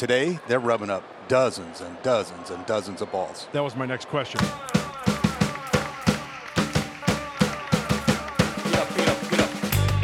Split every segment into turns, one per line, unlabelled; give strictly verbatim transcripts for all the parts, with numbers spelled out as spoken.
Today, they're rubbing up dozens and dozens and dozens of balls.
That was my next question.
Get up, get up, get up.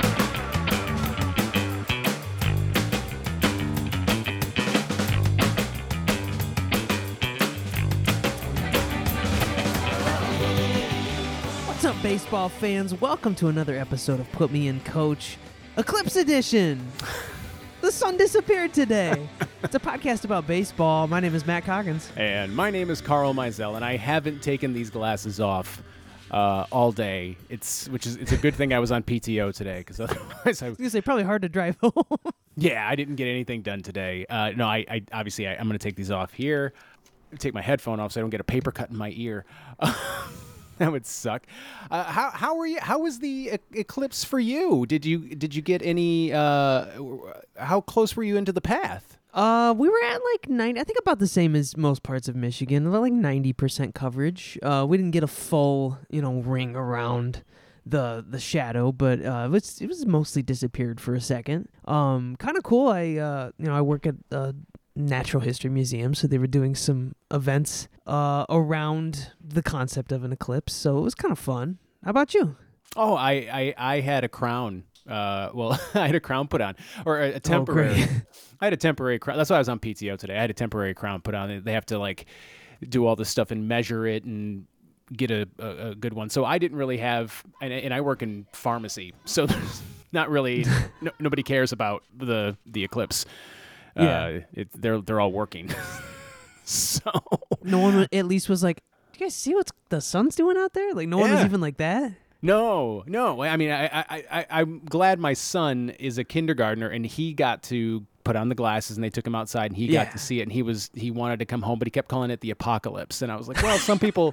What's up, baseball fans? Welcome to another episode of Put Me in Coach, Eclipse Edition. The sun disappeared today. It's a podcast about baseball. My name is Matt Coggins.
And my name is Carl Mizell, and I haven't taken these glasses off uh, all day. It's which is it's a good thing I was on P T O today, because otherwise I
I was gonna say probably hard to drive home.
yeah I didn't get anything done today. Uh, no, I, I obviously I, I'm going to take these off here. Take my headphone off so I don't get a paper cut in my ear. That would suck. Uh, how how were you? How was the e- eclipse for you? Did you did you get any? Uh, how close were you into the path?
Uh, we were at like ninety. I think about the same as most parts of Michigan. About like ninety percent coverage. Uh, we didn't get a full, you know, ring around the the shadow, but uh, it was it was mostly disappeared for a second. Um, kind of cool. I uh, you know, I work at a Natural History Museum, so they were doing some events uh around the concept of an eclipse, so it was kind of fun. How about you?
Oh, I I, I had a crown. Uh, well, I had a crown put on, or a, a temporary.
Oh,
I had a temporary crown. That's why I was on P T O today. I had a temporary crown put on. They have to like do all this stuff and measure it and get a, a, a good one. So I didn't really have, and, and I work in pharmacy, so there's not really no, nobody cares about the the eclipse.
Yeah,
uh, it, they're they're all working. So
no one at least was like, "Do you guys see what the sun's doing out there?" Like no one was
Yeah.
even like that.
no, no. I mean, I, I, I, I'm glad my son is a kindergartner and he got to put on the glasses and they took him outside and he
Yeah.
got to see it and he was he wanted to come home, but he kept calling it the apocalypse. And I was like, well, some people,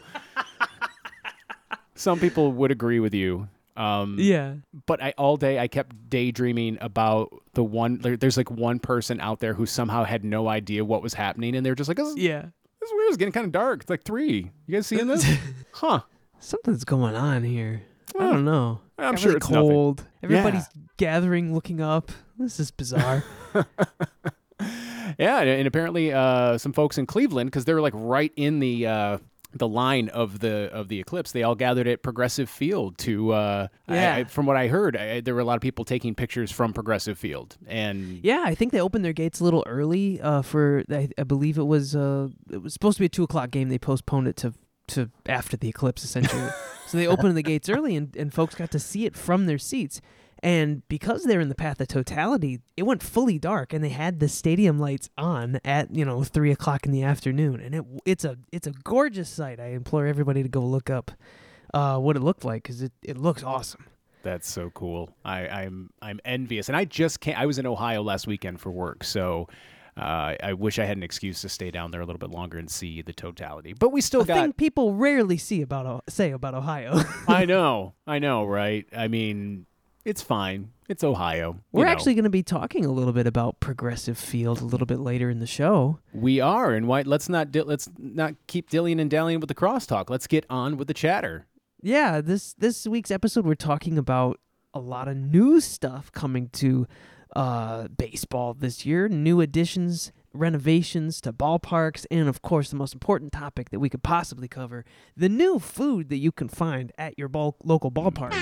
some people would agree with you. Um,
Yeah,
But I all day I kept daydreaming about the one. There, there's like one person out there who somehow had no idea what was happening, and they're just like, "This, is-
yeah.
this is weird. It's getting kind of dark. It's like three. You guys seeing this? Huh?
Something's going on here. I don't know.
I'm
Got
sure
really
it's nothing.
cold. Everybody's gathering, looking up. This is bizarre.
Yeah, and, and apparently uh, some folks in Cleveland, because they were like right in the uh, the line of the of the eclipse, they all gathered at Progressive Field to. Uh,
Yeah.
I, I, from what I heard, I, there were a lot of people taking pictures from Progressive Field, and
Yeah, I think they opened their gates a little early. Uh, for I, I believe it was uh, it was supposed to be a two o'clock game. They postponed it to to after the eclipse, essentially. So they opened the gates early, and, and folks got to see it from their seats. And because they're in the path of totality, it went fully dark, and they had the stadium lights on at you know three o'clock in the afternoon, and it it's a it's a gorgeous sight. I implore everybody to go look up uh, what it looked like, because it, it looks awesome.
that's so cool. I, I'm I'm envious, and I just can't. I was in Ohio last weekend for work, so. Uh, I wish I had an excuse to stay down there a little bit longer and see the totality, but we still
A
got.
thing people rarely see about O- say about Ohio.
I know, I know, right? I mean, it's fine. It's Ohio.
We're
you know.
actually going to be talking a little bit about Progressive Field a little bit later in the show.
We are, and why? Let's not di- let's not keep dillying and dallying with the crosstalk. Let's get on with the chatter.
Yeah, this this week's episode we're talking about a lot of new stuff coming to uh, baseball this year. New additions, renovations to ballparks, and of course the most important topic that we could possibly cover: the new food that you can find at your ball- local ballpark.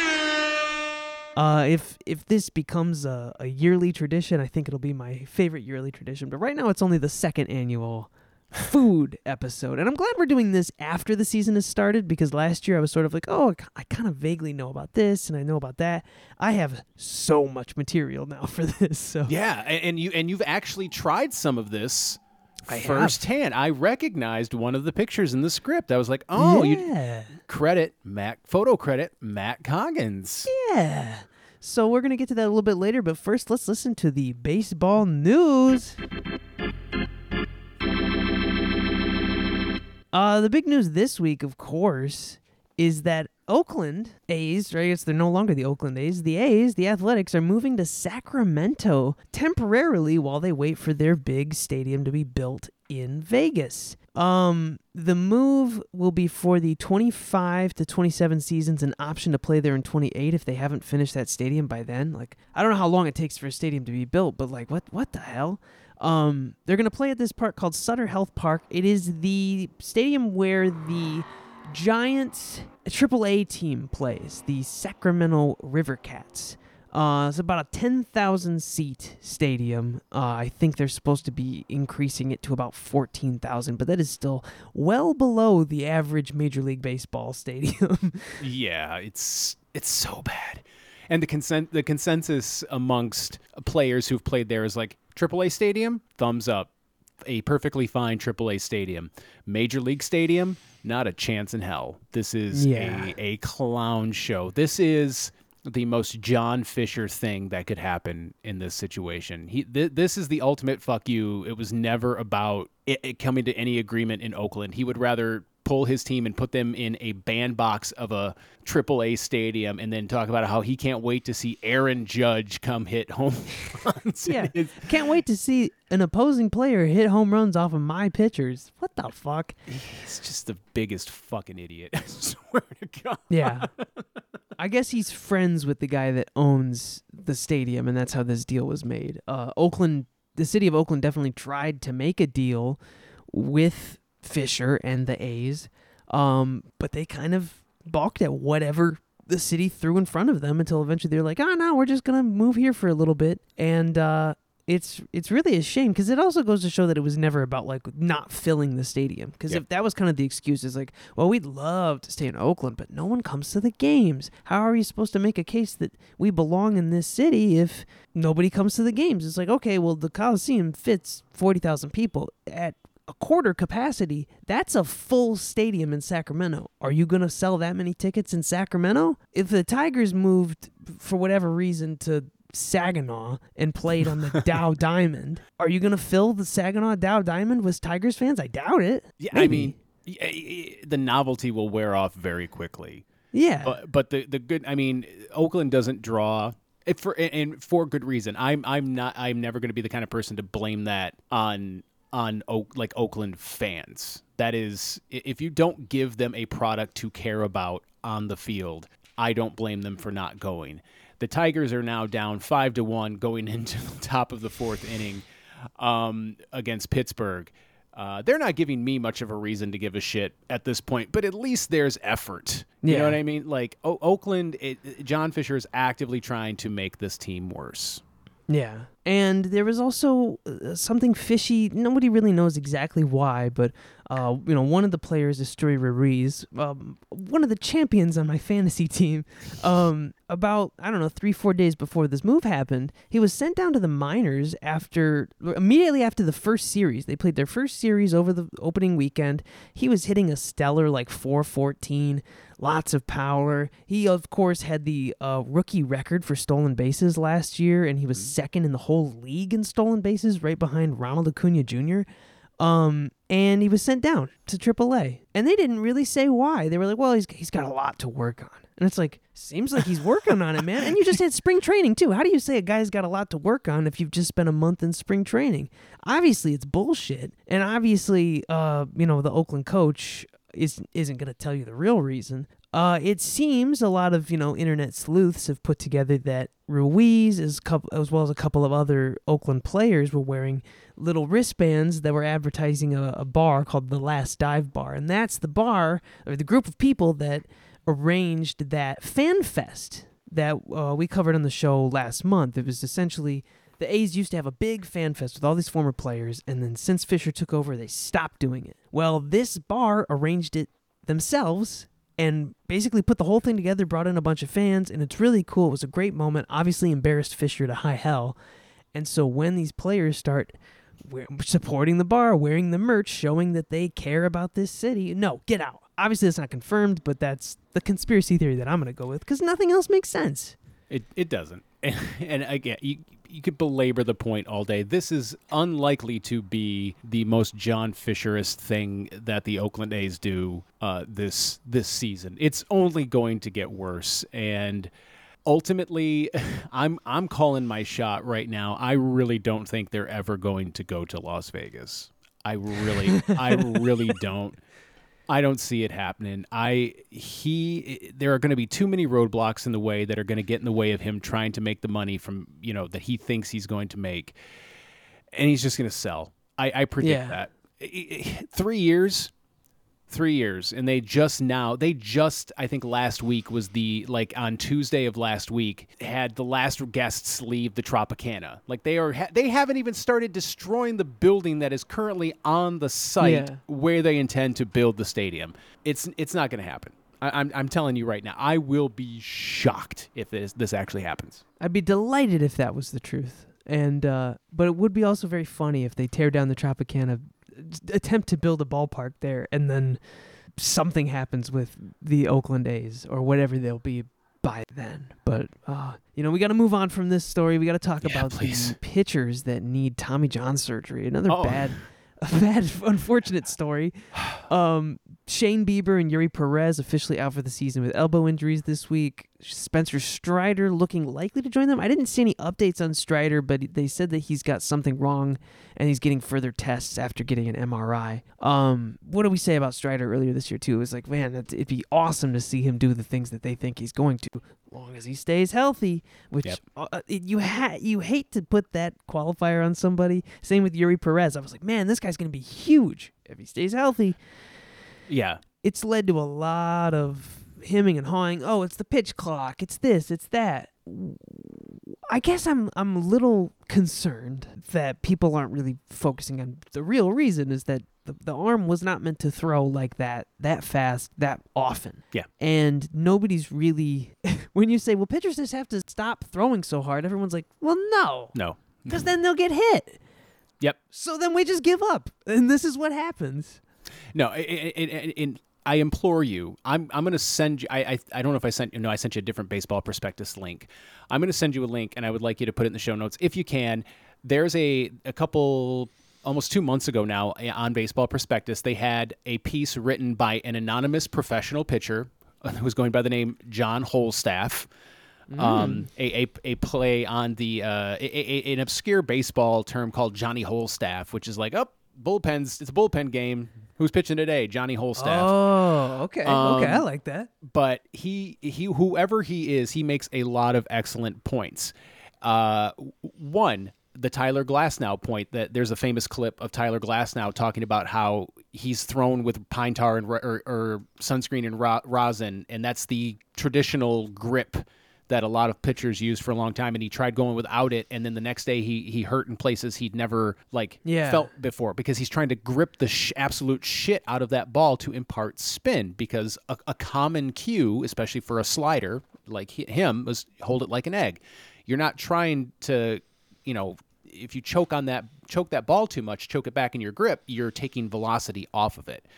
Uh, if if this becomes a, a yearly tradition, I think it'll be my favorite yearly tradition. But right now, it's only the second annual food episode. And I'm glad we're doing this after the season has started, because last year I was sort of like, oh, I kind of vaguely know about this and I know about that. I have so much material now for this. So
Yeah, and, and you and you've actually tried some of this
I have.
firsthand. I recognized one of the pictures in the script. I was like, oh, you
yeah.
credit Matt photo credit Matt Coggins.
Yeah. So we're going to get to that a little bit later, but first let's listen to the baseball news. Uh, the big news this week, of course, is that Oakland A's, right? I guess they're no longer the Oakland A's. The A's, the Athletics, are moving to Sacramento temporarily while they wait for their big stadium to be built in Vegas. Um, the move will be for the twenty-five to twenty-seven seasons, an option to play there in twenty-eight if they haven't finished that stadium by then. Like, I don't know how long it takes for a stadium to be built, but like, what, what the hell? Um, they're going to play at this park called Sutter Health Park. It is the stadium where the Giants triple A team plays, the Sacramento River Cats. Uh, it's about a ten thousand seat stadium. Uh, I think they're supposed to be increasing it to about fourteen thousand, but that is still well below the average Major League Baseball stadium.
Yeah, it's it's so bad. And the consent the consensus amongst players who've played there is like triple A stadium, thumbs up. A perfectly fine triple A stadium. Major League stadium, not a chance in hell. This is
Yeah.
a, a clown show. This is the most John Fisher thing that could happen in this situation. He th- this is the ultimate fuck you. It was never about it, it coming to any agreement in Oakland. He would rather pull his team and put them in a bandbox of a triple A stadium and then talk about how he can't wait to see Aaron Judge come hit home runs.
Yeah, can't wait to see an opposing player hit home runs off of my pitchers. What the fuck?
He's just the biggest fucking idiot. I swear to God.
Yeah. I guess he's friends with the guy that owns the stadium, and that's how this deal was made. Uh, Oakland, the city of Oakland definitely tried to make a deal with Fisher and the A's, um, but they kind of balked at whatever the city threw in front of them until eventually they're like, oh, no, we're just going to move here for a little bit. And uh, it's it's really a shame because it also goes to show that it was never about like not filling the stadium. Because
Yep.
if that was kind of the excuse, is like, well, we'd love to stay in Oakland, but no one comes to the games. How are you supposed to make a case that we belong in this city if nobody comes to the games? It's like, okay, well, the Coliseum fits forty thousand people at a quarter capacity. That's a full stadium in Sacramento. Are you going to sell that many tickets in Sacramento? If the Tigers moved for whatever reason to Saginaw and played on the Dow Diamond, are you going to fill the Saginaw Dow Diamond with Tigers fans? I doubt it.
Yeah,
Maybe.
I mean, y- y- the novelty will wear off very quickly.
Yeah.
But but the the good, I mean, Oakland doesn't draw it for and for good reason. I'm I'm not I'm never going to be the kind of person to blame that on on Oak, like Oakland fans. That is, i- if you don't give them a product to care about on the field, I don't blame them for not going. The Tigers are now down five to one going into the top of the fourth inning um, against Pittsburgh. Uh, they're not giving me much of a reason to give a shit at this point, but at least there's effort. You
Yeah.
know what I mean? Like o- Oakland, it, John Fisher is actively trying to make this team worse.
Yeah. And there was also uh, something fishy. Nobody really knows exactly why, but uh, you know, one of the players is Story Ruiz, um, one of the champions on my fantasy team. Um, about I don't know three, four days before this move happened, he was sent down to the minors after immediately after the first series. They played their first series over the opening weekend. He was hitting a stellar like four fourteen. Lots of power. He, of course, had the uh, rookie record for stolen bases last year, and he was second in the whole league in stolen bases, right behind Ronald Acuna Junior Um, and he was sent down to triple A. And they didn't really say why. They were like, well, he's he's got a lot to work on. And it's like, seems like he's working on it, man. And you just had spring training, too. How do you say a guy's got a lot to work on if you've just spent a month in spring training? Obviously, it's bullshit. And obviously, uh, you know, the Oakland coach is, isn't going to tell you the real reason. Uh, it seems a lot of, you know, internet sleuths have put together that Ruiz, as, couple, as well as a couple of other Oakland players, were wearing little wristbands that were advertising a, a bar called the Last Dive Bar. And that's the bar, or the group of people that arranged that fan fest that uh, we covered on the show last month. It was essentially... The A's used to have a big fan fest with all these former players, and then since Fisher took over, they stopped doing it. Well, this bar arranged it themselves and basically put the whole thing together, brought in a bunch of fans, and it's really cool. It was a great moment, obviously embarrassed Fisher to high hell. And so when these players start wear- supporting the bar, wearing the merch, showing that they care about this city, no, get out. Obviously, that's not confirmed, but that's the conspiracy theory that I'm going to go with because nothing else makes sense.
It it doesn't. And, and again, you you could belabor the point all day. This is unlikely to be the most John Fisherist thing that the Oakland A's do uh, this this season. It's only going to get worse. And ultimately, I'm I'm calling my shot right now. I really don't think they're ever going to go to Las Vegas. I really, I really don't. I don't see it happening. I he there are going to be too many roadblocks in the way that are going to get in the way of him trying to make the money from, you know, that he thinks he's going to make. and he's just going to sell. I, I predict
Yeah.
that. I- I- Three years, three years, and they just now, they just, I think last week was the, like on Tuesday of last week, had the last guests leave the Tropicana. Like they are, ha- they haven't even started destroying the building that is currently on the site
Yeah.
where they intend to build the stadium. It's it's not going to happen. I, I'm I'm telling you right now, I will be shocked if this this actually happens.
I'd be delighted if that was the truth. And uh, but it would be also very funny if they tear down the Tropicana, attempt to build a ballpark there, and then something happens with the Oakland A's or whatever they'll be by then. But uh, you know, we got to move on from this story. We got to talk
Yeah,
about
please.
the pitchers that need Tommy John surgery. Another
Oh.
bad, a bad, unfortunate story. Um, Shane Bieber and Yuri Perez officially out for the season with elbow injuries this week. Spencer Strider looking likely to join them. I didn't see any updates on Strider, but they said that he's got something wrong and he's getting further tests after getting an M R I. Um, what did we say about Strider earlier this year too? It was like, man, it'd it'd be awesome to see him do the things that they think he's going to, as long as he stays healthy. Which
Yep.
uh, it- you ha- you hate to put that qualifier on somebody. Same with Yuri Perez. I was like, man, this guy's going to be huge if he stays healthy.
Yeah.
It's led to a lot of hemming and hawing. Oh, it's the pitch clock. It's this. It's that. I guess I'm I'm a little concerned that people aren't really focusing on the real reason is that the, the arm was not meant to throw like that, that fast, that often.
Yeah.
And nobody's really, when you say, well, pitchers just have to stop throwing so hard, everyone's like, well, no,
No.
because then they'll get hit.
Yep.
So then we just give up. And this is what happens.
No. It, it, it, it, I implore you. I'm I'm going to send you. I, I I don't know if I sent you. No, I sent you a different baseball prospectus link. I'm going to send you a link, and I would like you to put it in the show notes if you can. There's a a couple. Almost two months ago now on Baseball Prospectus, they had a piece written by an anonymous professional pitcher who was going by the name John Holstaff. Um, a, a a play on the uh, a, a, an obscure baseball term called Johnny Holstaff, which is like, oh, bullpens. It's a bullpen game. Who's pitching today? Johnny Holstaff.
Oh, okay.
Um,
okay, I like that.
But he he whoever he is, he makes a lot of excellent points. Uh, one, the Tyler Glasnow point, that there's a famous clip of Tyler Glasnow talking about how he's thrown with pine tar and ro- or, or sunscreen and ro- rosin, and that's the traditional grip that a lot of pitchers use for a long time, and he tried going without it, and then the next day he he hurt in places he'd never like
Yeah.
felt before, because he's trying to grip the sh- absolute shit out of that ball to impart spin, because a, a common cue, especially for a slider like he, him, was hold it like an egg. You're not trying to, you know, if you choke on that choke that ball too much, choke it back in your grip, you're taking velocity off of it.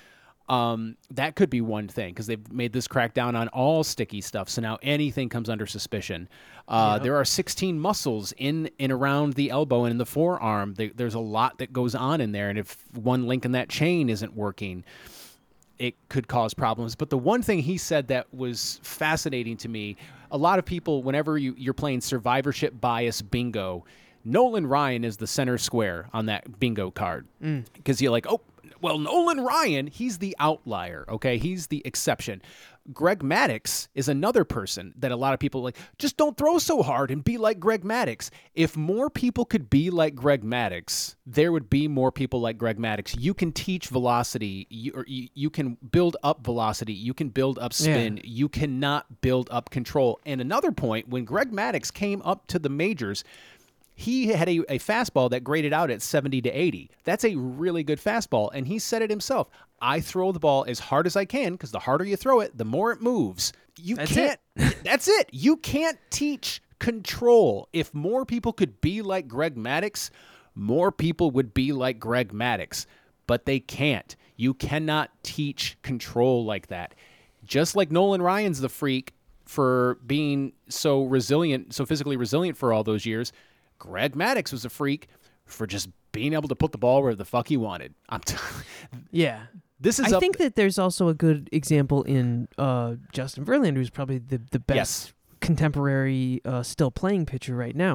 Um, that could be one thing, because they've made this crackdown on all sticky stuff. So now anything comes under suspicion. Uh,
Yep.
There are sixteen muscles in and around the elbow and in the forearm. There, there's a lot that goes on in there. And if one link in that chain isn't working, it could cause problems. But the one thing he said that was fascinating to me, a lot of people, whenever you, you're playing survivorship bias bingo, Nolan Ryan is the center square on that bingo card. Because you're like, oh, well, Nolan Ryan, he's the outlier, okay? He's the exception. Greg Maddux is another person that a lot of people like, just don't throw so hard and be like Greg Maddux. If more people could be like Greg Maddux, there would be more people like Greg Maddux. You can teach velocity, you, or you, you can build up velocity, you can build up spin,
Yeah.
you cannot build up control. And another point, when Greg Maddux came up to the majors, he had a, a fastball that graded out at seventy to eighty. That's a really good fastball. And he said it himself. I throw the ball as hard as I can, because the harder you throw it, the more it moves. You
That's
can't. That's it. You can't teach control. If more people could be like Greg Maddux, more people would be like Greg Maddux. But they can't. You cannot teach control like that. Just like Nolan Ryan's the freak for being so resilient, so physically resilient for all those years, Greg Maddux was a freak for just being able to put the ball where the fuck he wanted. I'm t-
Yeah.
this is
I
up
think that there's also a good example in uh, Justin Verlander, who's probably the, the best
Yes.
contemporary uh, still playing pitcher right now.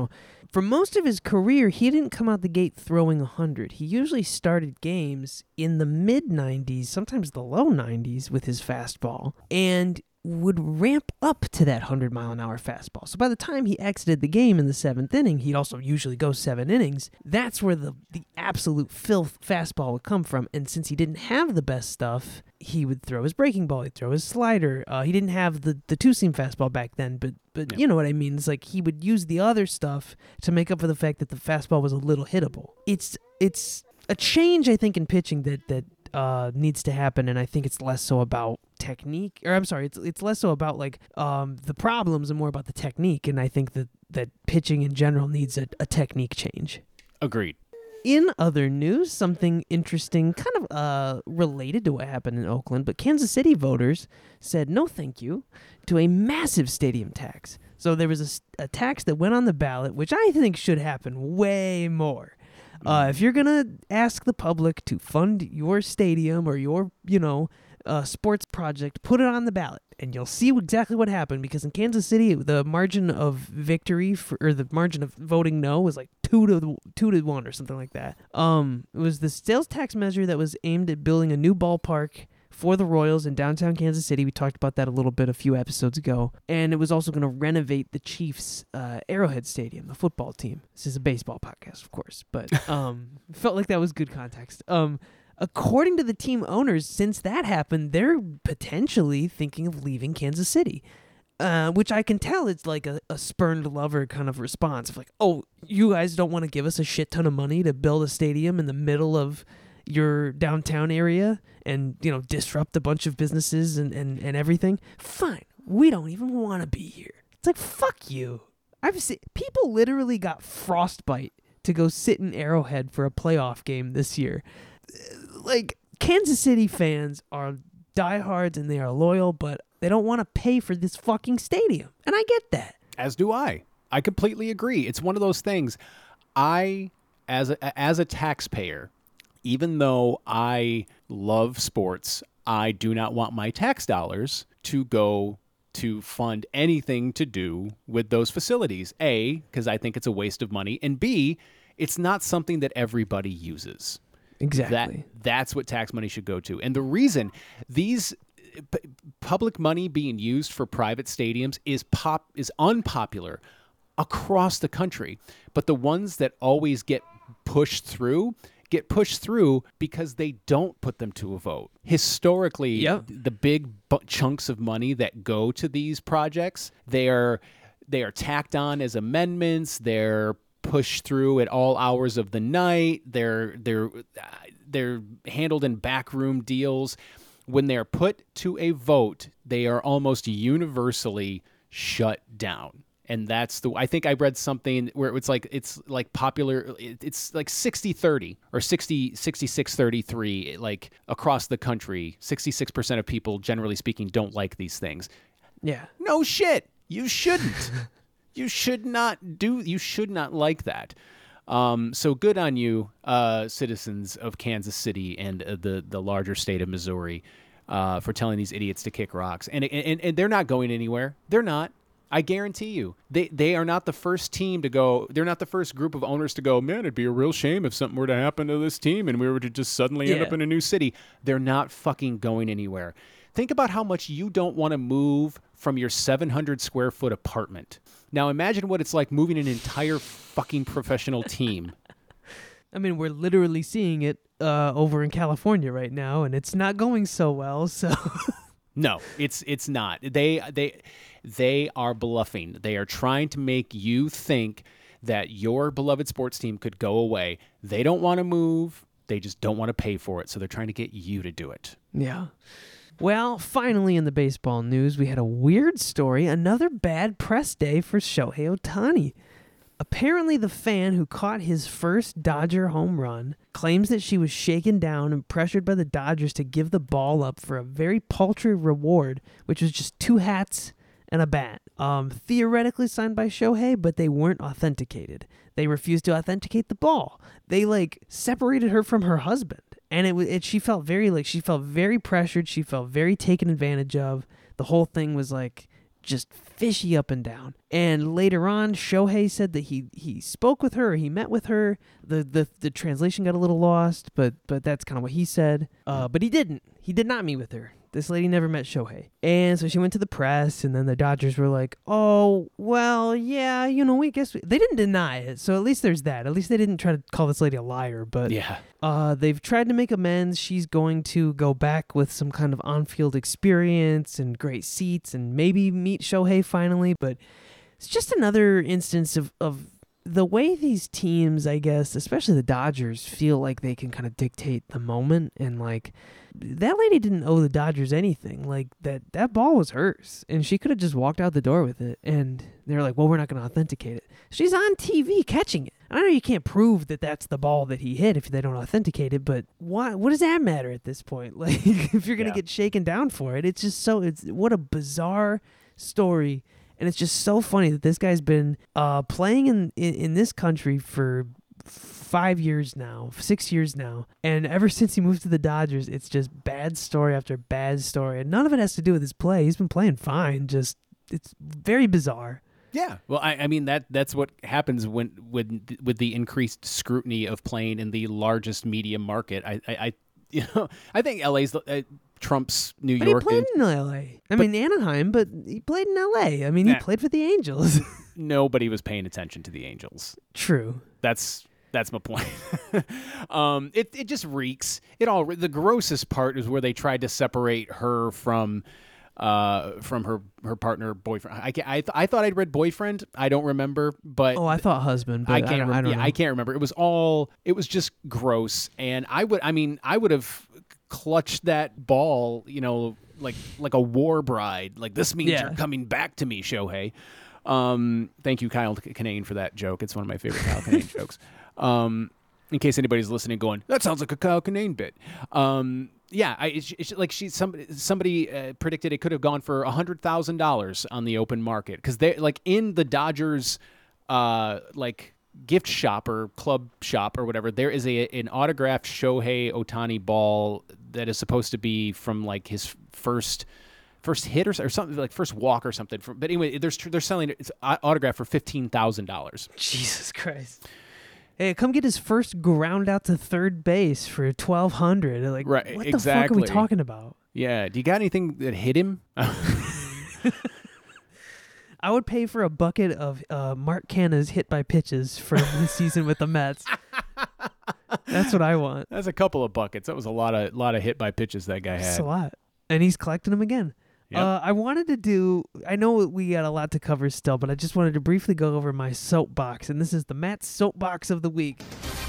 for most of his career, he didn't come out the gate throwing one hundred. He usually started games in the mid nineties, sometimes the low nineties with his fastball, and would ramp up to that one hundred mile an hour fastball. So by the time he exited the game in the seventh inning, he'd also usually go seven innings. That's where the, the absolute filth fastball would come from. And since he didn't have the best stuff, he would throw his breaking ball, he'd throw his slider. Uh, he didn't have the, the two-seam fastball back then, but but
Yeah.
you know what I mean. It's like he would use the other stuff to make up for the fact that the fastball was a little hittable. It's it's a change, I think, in pitching that that uh, needs to happen, and I think it's less so about technique, or I'm sorry, it's it's less so about like um, the problems and more about the technique, and I think that, that pitching in general needs a, a technique change.
Agreed.
In other news, something interesting, kind of uh, related to what happened in Oakland, but Kansas City voters said no thank you to a massive stadium tax. So there was a, s- a tax that went on the ballot, which I think should happen way more. Uh, if you're going to ask the public to fund your stadium or your, you know, uh, sports project, put it on the ballot, and you'll see exactly what happened. Because in Kansas City, the margin of victory for, or the margin of voting no was like two to two to one or something like that. Um, it was the sales tax measure that was aimed at building a new ballpark for the Royals in downtown Kansas City. We talked about that a little bit a few episodes ago. And it was also going to renovate the Chiefs' uh, Arrowhead Stadium, the football team. This is a baseball podcast, of course, but um, felt like that was good context. Um, according to the team owners, since that happened, they're potentially thinking of leaving Kansas City. Uh, which I can tell it's like a, a spurned lover kind of response of like, oh, you guys don't want to give us a shit ton of money to build a stadium in the middle of your downtown area and, you know, disrupt a bunch of businesses and, and, and everything. Fine. We don't even want to be here. It's like, fuck you. I've seen people literally got frostbite to go sit in Arrowhead for a playoff game this year. Like, Kansas City fans are diehards and they are loyal, but they don't want to pay for this fucking stadium. And I get that.
As do I. I completely agree. It's one of those things. I, as a, as a taxpayer, even though I love sports, I do not want my tax dollars to go to fund anything to do with those facilities. A, because I think it's a waste of money. And B, it's not something that everybody uses.
Exactly.
That that's what tax money should go to. And the reason these p- public money being used for private stadiums is pop is unpopular across the country, but the ones that always get pushed through get pushed through because they don't put them to a vote. Historically,
Yep.
the big bu- chunks of money that go to these projects, they are they are tacked on as amendments. They're pushed through at all hours of the night. They're they're they're handled in backroom deals. When they're put to a vote, they are almost universally shut down. And that's the I think I read something where it's like it's like popular it's like sixty thirty or sixty sixty-six thirty-three like across the country. sixty-six percent of people generally speaking don't like these things.
Yeah.
No shit. You shouldn't. You should not do. You should not like that. Um, so good on you, uh, citizens of Kansas City and uh, the the larger state of Missouri, uh, for telling these idiots to kick rocks. And, and and they're not going anywhere. They're not. I guarantee you. They they are not the first team to go. They're not the first group of owners to go, man, it'd be a real shame if something were to happen to this team and we were to just suddenly end
Yeah.
up in a new city. They're not fucking going anywhere. Think about how much you don't want to move from your seven hundred square foot apartment. Now imagine what it's like moving an entire fucking professional team.
I mean, we're literally seeing it uh, over in California right now, and it's not going so well. So,
No, it's it's not. They they they are bluffing. They are trying to make you think that your beloved sports team could go away. They don't want to move. They just don't want to pay for it. So they're trying to get you to do it.
yeah. Well, finally in the baseball news, we had a weird story. Another bad press day for Shohei Ohtani. Apparently, the fan who caught his first Dodger home run claims that she was shaken down and pressured by the Dodgers to give the ball up for a very paltry reward, which was just two hats and a bat. Um, theoretically signed by Shohei, but they weren't authenticated. They refused to authenticate the ball. They, like, separated her from her husband. And it, it she felt very, like, she felt very pressured. She felt very taken advantage of. The whole thing was, like, just fishy up and down. And later on, Shohei said that he he spoke with her, or he met with her. The the, the translation got a little lost, but but that's kind of what he said. Uh, but he didn't. He did not meet with her. This lady never met Shohei. And so she went to the press, and then the Dodgers were like, oh, well, yeah, you know, we guess we... They didn't deny it, so at least there's that. At least they didn't try to call this lady a liar, but
Yeah.
uh, they've tried to make amends. She's going to go back with some kind of on-field experience and great seats and maybe meet Shohei finally, but it's just another instance of, of the way these teams, I guess, especially the Dodgers, feel like they can kind of dictate the moment. And like, that lady didn't owe the Dodgers anything. Like, that that ball was hers, and she could have just walked out the door with it. And they're like, well, we're not going to authenticate it. She's on T V catching it. I know you can't prove that that's the ball that he hit if they don't authenticate it, but why, what does that matter at this point? Like, if you're going to
Yeah.
get shaken down for it, it's just so, it's what a bizarre story. And it's just so funny that this guy's been uh, playing in, in, in this country for five years now, six years now. And ever since he moved to the Dodgers, it's just bad story after bad story. And none of it has to do with his play. He's been playing fine. Just, it's very bizarre.
Yeah, well, I, I mean that that's what happens when when with the increased scrutiny of playing in the largest media market. I, I, I you know, I think L A's uh, Trump's New
But
York.
he played
and
in L A. I mean, Anaheim, but he played in L A. I mean, he
Nah.
played for the Angels.
Nobody was paying attention to the Angels.
True.
That's that's my point. um, it it just reeks. It all the grossest part is where they tried to separate her from. Uh, from her, her partner boyfriend. I, ca- I, th- I thought I'd read boyfriend. I don't remember, but
Oh, I thought husband, but
I
I,
can't.
don't,
re-
I don't
yeah,
know.
I can't remember. It was all. It was just gross, and I would. I mean, I would have clutched that ball. You know, like like a war bride. Like this means
Yeah.
you're coming back to me, Shohei. Um, thank you, Kyle Kinane, for that joke. It's one of my favorite Kyle Kinane jokes. Um, in case anybody's listening, going, that sounds like a Kyle Kinane bit. Um, yeah, I, it's, it's like she somebody somebody uh, predicted it could have gone for a hundred thousand dollars on the open market because they like in the Dodgers, uh, like gift shop or club shop or whatever. There is a an autographed Shohei Ohtani ball that is supposed to be from like his first. First hit or, or something like first walk or something. From, but anyway, there's they're selling it. It's autographed for fifteen thousand dollars.
Jesus Christ. Hey, come get his first ground out to third base for twelve hundred. Like,
Right,
what the fuck are
exactly.
we talking about?
Yeah. Do you got anything that hit him?
I would pay for a bucket of uh, Mark Canna's hit by pitches from his season with the Mets. That's what I want.
That's a couple of buckets. That was a lot of lot of hit by pitches that guy
That's
had.
a lot. And he's collecting them again.
Yep.
Uh, I wanted to do, I know we got a lot to cover still, but I just wanted to briefly go over my soapbox. And this is the Matt Soapbox of the Week.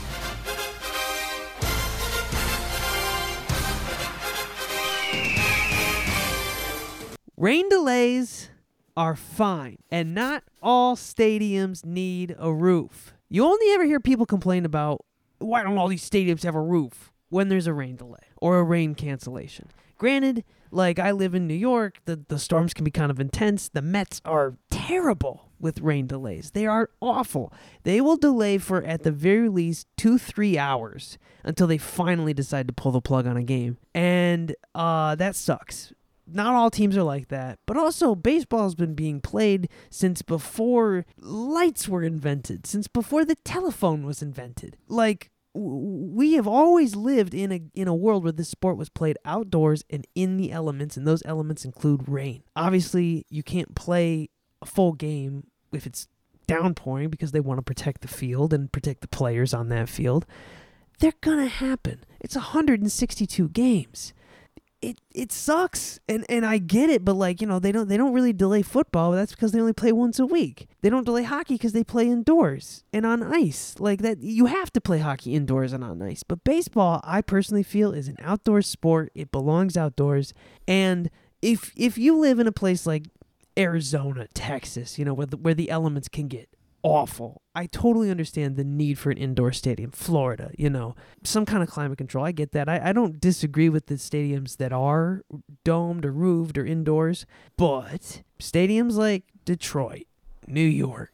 Rain delays are fine, and not all stadiums need a roof. You only ever hear people complain about, why don't all these stadiums have a roof when there's a rain delay or a rain cancellation? Granted, like I live in New York, the, the storms can be kind of intense. The Mets are terrible with rain delays. They are awful. They will delay for, at the very least, two, three hours until they finally decide to pull the plug on a game. And uh, that sucks. Not all teams are like that, but also baseball has been being played since before lights were invented, since before the telephone was invented. Like, w- we have always lived in a in a world where this sport was played outdoors and in the elements, and those elements include rain. Obviously, you can't play a full game if it's downpouring because they want to protect the field and protect the players on that field. They're gonna happen. It's one hundred sixty-two games. It it sucks, and and I get it, but like, you know, they don't they don't really delay football. But that's because they only play once a week. They don't delay hockey because they play indoors and on ice. Like that, you have to play hockey indoors and on ice. But baseball, I personally feel, is an outdoor sport. It belongs outdoors, and if if you live in a place like Arizona, Texas, you know, where the, where the elements can get awful, I totally understand the need for an indoor stadium. Florida, you know, some kind of climate control. I get that. I, I don't disagree with the stadiums that are domed or roofed or indoors, but stadiums like Detroit, New York,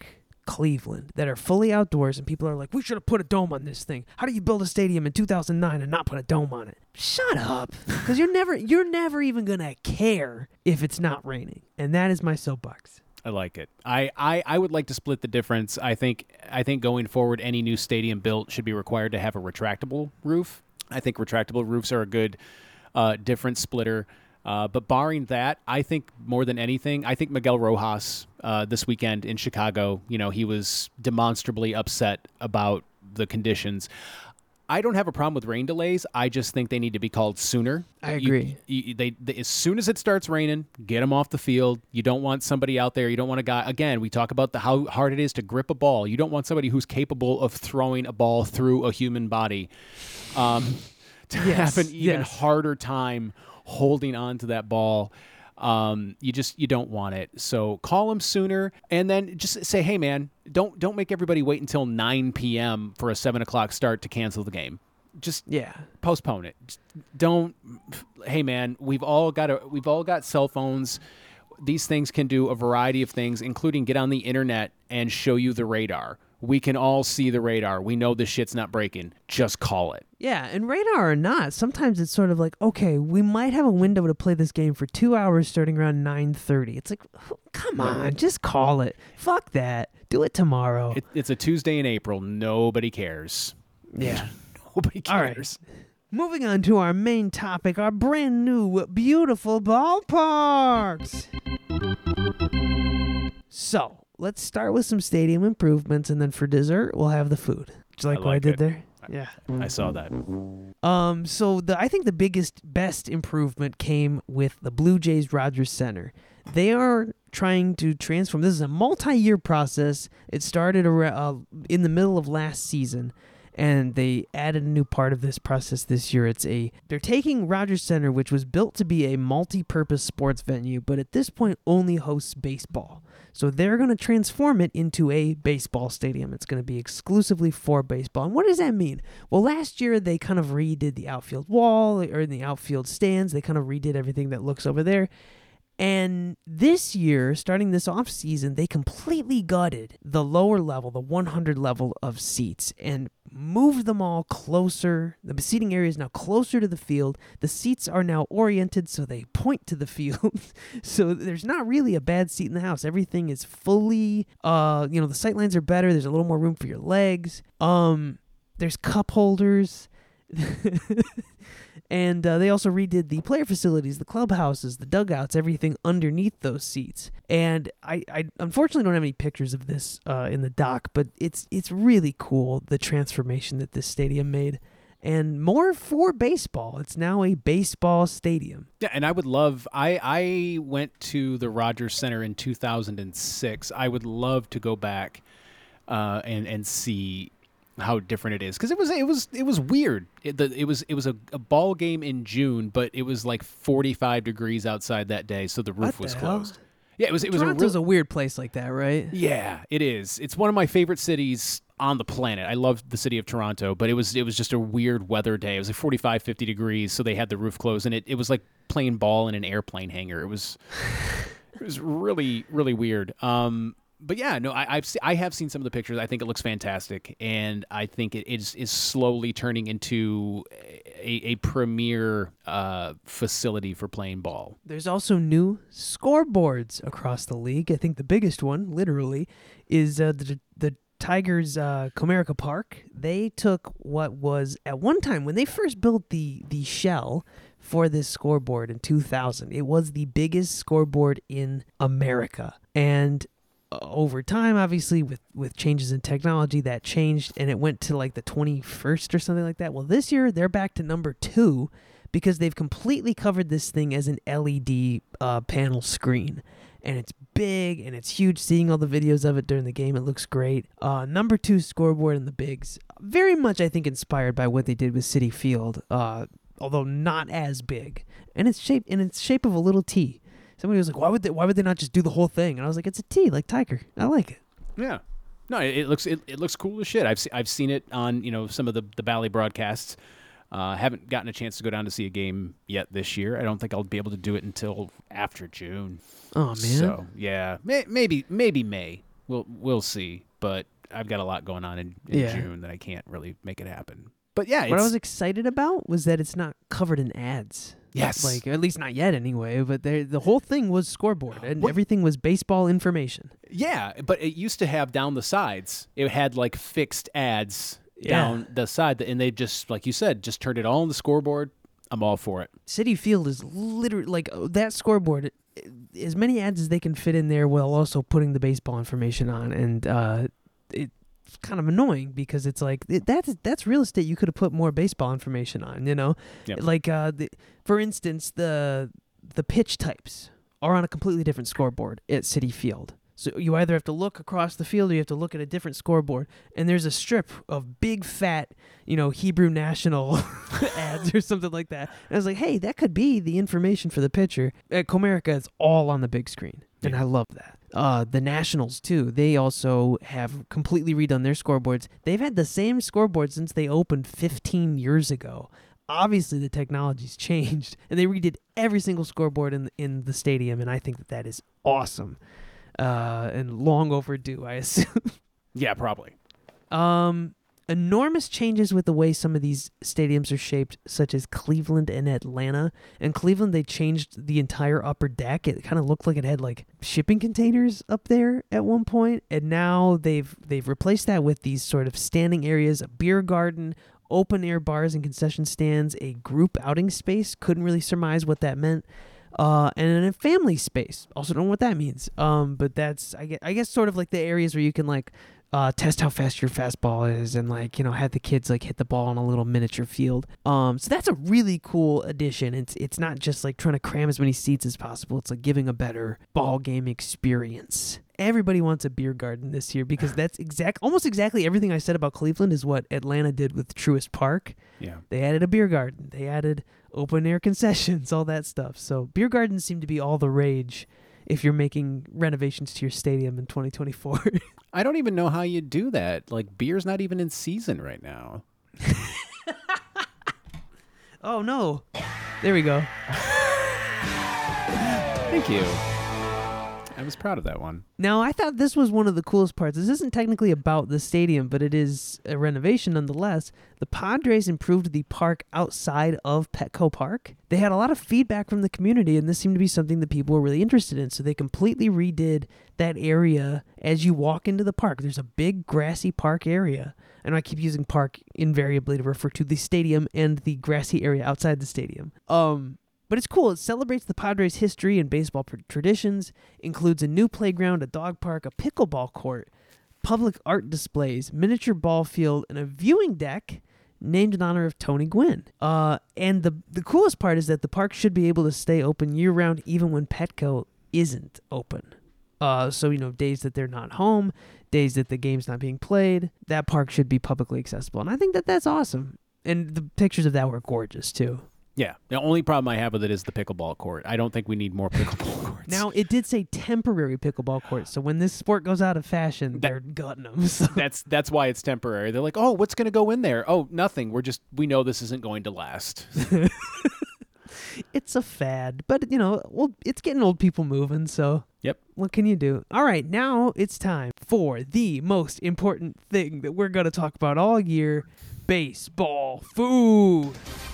Cleveland that are fully outdoors, and people are like, we should have put a dome on this thing. How do you build a stadium in two thousand nine and not put a dome on it? Shut up, because you're never you're never even gonna care if it's not raining, and that is my soapbox.
I like it. I, I, I would like to split the difference. I think I think going forward, any new stadium built should be required to have a retractable roof. I think retractable roofs are a good uh, difference splitter. Uh, but barring that, I think more than anything, I think Miguel Rojas uh, this weekend in Chicago, you know, he was demonstrably upset about the conditions. I don't have a problem with rain delays. I just think they need to be called sooner.
I agree.
You, you, they, they, as soon as it starts raining, get them off the field. You don't want somebody out there. You don't want a guy. Again, we talk about the how hard it is to grip a ball. You don't want somebody who's capable of throwing a ball through a human body um, to
Yes,
have an even
yes.
harder time holding on to that ball. Um, you just you don't want it. So call them sooner, and then just say, hey man, don't don't make everybody wait until nine p.m. for a seven o'clock start to cancel the game. Just
Yeah.
postpone it. Just don't. Hey man, we've all got a we've all got cell phones. These things can do a variety of things, including get on the internet and show you the radar. We can all see the radar. We know this shit's not breaking. Just call it.
Yeah, and radar or not, sometimes it's sort of like, okay, we might have a window to play this game for two hours starting around nine thirty. It's like, come on, just call it. Fuck that. Do it tomorrow.
it it's a Tuesday in April. Nobody cares.
Yeah.
Nobody
All right.
cares.
Moving on to our main topic, our brand new, beautiful ballparks. So, let's start with some stadium improvements, and then for dessert, we'll have the food. Did you like
I
what I
like
did
it.
there? Yeah.
I saw that.
Um, so the I think the biggest, best improvement came with the Blue Jays Rogers Center. They are trying to transform. This is a multi-year process. It started ar- uh, in the middle of last season, and they added a new part of this process this year. It's a they're taking Rogers Center, which was built to be a multi-purpose sports venue, but at this point only hosts baseball. So they're going to transform it into a baseball stadium. It's going to be exclusively for baseball. And what does that mean? Well, last year they kind of redid the outfield wall or in the outfield stands. They kind of redid everything that looks over there. And this year, starting this off season, they completely gutted the lower level, the one hundred level of seats, and moved them all closer. The seating area is now closer to the field. The seats are now oriented so they point to the field. So there's not really a bad seat in the house. Everything is fully, uh, you know, the sight lines are better. There's a little more room for your legs. Um, there's cup holders. And uh, they also redid the player facilities, the clubhouses, the dugouts, everything underneath those seats. And I, I unfortunately don't have any pictures of this uh, in the doc, but it's it's really cool, the transformation that this stadium made. And more for baseball. It's now a baseball stadium.
Yeah, and I would love. I I went to the Rogers Center in two thousand six. I would love to go back uh, and and see how different it is, because it was it was it was weird. It, the, it was it was a, a ball game in June, but it was like forty-five degrees outside that day, so the roof
What
was
the hell?
closed. Yeah, it was it was
Toronto's
a
a,
real,
weird place like that, right?
yeah, it is. It's one of my favorite cities on the planet. I love the city of Toronto, but it was it was just a weird weather day. It was like forty-five, fifty degrees, so they had the roof closed, and it, it was like playing ball in an airplane hangar. It was it was really really weird. Um, but yeah, no, I, I've se- I have seen some of the pictures. I think it looks fantastic, and I think it is is slowly turning into a, a premier uh, facility for playing ball.
There's also new scoreboards across the league. I think the biggest one, literally, is uh, the the Tigers uh, Comerica Park. They took what was at one time when they first built the the shell for this scoreboard in two thousand. It was the biggest scoreboard in America, and uh, over time, obviously, with with changes in technology, that changed, and it went to like the twenty-first or something like that. Well, this year they're back to number two, because they've completely covered this thing as an L E D uh, panel screen. And it's big and it's huge. Seeing all the videos of it during the game, it looks great. Uh, number two scoreboard in the bigs. Very much, I think, inspired by what they did with Citi Field, uh, although not as big. And it's shaped in its shape of a little T. Somebody was like, why would they, why would they not just do the whole thing? And I was like, it's a T, like Tiger. I like it.
Yeah. No, it, it looks it, it looks cool as shit. I've se- I've seen it on, you know, some of the the Bally broadcasts. Uh, haven't gotten a chance to go down to see a game yet this year. I don't think I'll be able to do it until after June.
Oh man.
So yeah, may, maybe maybe May. We'll we'll see. but I've got a lot going on in, in
Yeah.
June that I can't really make it happen. But yeah,
What I
it's,
was excited about was that it's not covered in ads.
yes,
Like, at least not yet anyway, but there- the whole thing was scoreboard, and
What-
everything was baseball information.
yeah, but it used to have down the sides. It had like fixed ads
Yeah.
down the side, and they just, like you said, just turned it all on the scoreboard. I'm all for it.
City Field is literally, like, uh, that scoreboard, uh, as many ads as they can fit in there while also putting the baseball information on, and uh, it's kind of annoying because it's like, it, that's, that's real estate you could have put more baseball information on, you know?
Yep.
Like, uh, the, for instance, the the pitch types are on a completely different scoreboard at City Field. So you either have to look across the field or you have to look at a different scoreboard. And there's a strip of big, fat, you know, Hebrew National ads or something like that. And I was like, hey, that could be the information for the pitcher. At Comerica, it's all on the big screen. And
Yeah.
I love that. Uh, the Nationals, too, they also have completely redone their scoreboards. They've had the same scoreboard since they opened fifteen years ago. Obviously, the technology's changed, and they redid every single scoreboard in in the stadium, and I think that that is awesome. Uh, and long overdue, I assume.
Yeah, probably.
Um, enormous changes with the way some of these stadiums are shaped, such as Cleveland and Atlanta. In Cleveland, they changed the entire upper deck. It kind of looked like it had like shipping containers up there at one point, and now they've they've replaced that with these sort of standing areas, a beer garden, open air bars and concession stands, a group outing space. Couldn't really surmise what that meant. Uh, and then a family space. Also don't know what that means. Um, but that's I guess, I guess sort of like the areas where you can like uh, test how fast your fastball is and like, you know, have the kids like hit the ball on a little miniature field. Um, so that's a really cool addition. It's it's not just like trying to cram as many seats as possible. It's like giving a better ball game experience. Everybody wants a beer garden this year because that's exact almost exactly everything I said about Cleveland is what Atlanta did with Truist Park.
Yeah.
They added a beer garden. They added open air concessions, all that stuff. So beer gardens seem to be all the rage if you're making renovations to your stadium in twenty twenty-four.
I don't even know how you do that. Like, beer's not even in season right now.
Oh, no. There we go.
Thank you. I was proud of that one.
Now, I thought this was one of the coolest parts. This isn't technically about the stadium, but it is a renovation nonetheless. The Padres improved the park outside of Petco Park. They had a lot of feedback from the community, and this seemed to be something that people were really interested in. So they completely redid that area as you walk into the park. There's a big grassy park area. And I keep using park invariably to refer to the stadium and the grassy area outside the stadium. Um... But it's cool. It celebrates the Padres' history and baseball pr- traditions, includes a new playground, a dog park, a pickleball court, public art displays, miniature ball field, and a viewing deck named in honor of Tony Gwynn. Uh, and the the coolest part is that the park should be able to stay open year-round even when Petco isn't open. Uh, so, you know, days that they're not home, days that the game's not being played, that park should be publicly accessible. And I think that that's awesome. And the pictures of that were gorgeous, too.
Yeah. The only problem I have with it is the pickleball court. I don't think we need more pickleball courts.
Now, it did say temporary pickleball courts, so when this sport goes out of fashion,
That-
they're gutting them. So.
that's that's why it's temporary. They're like, oh, what's going to go in there? Oh, nothing. We're just we know this isn't going to last.
It's a fad, but, you know, well, it's getting old people moving, so
Yep.
what can you do? All right, now it's time for the most important thing that we're going to talk about all year, baseball food.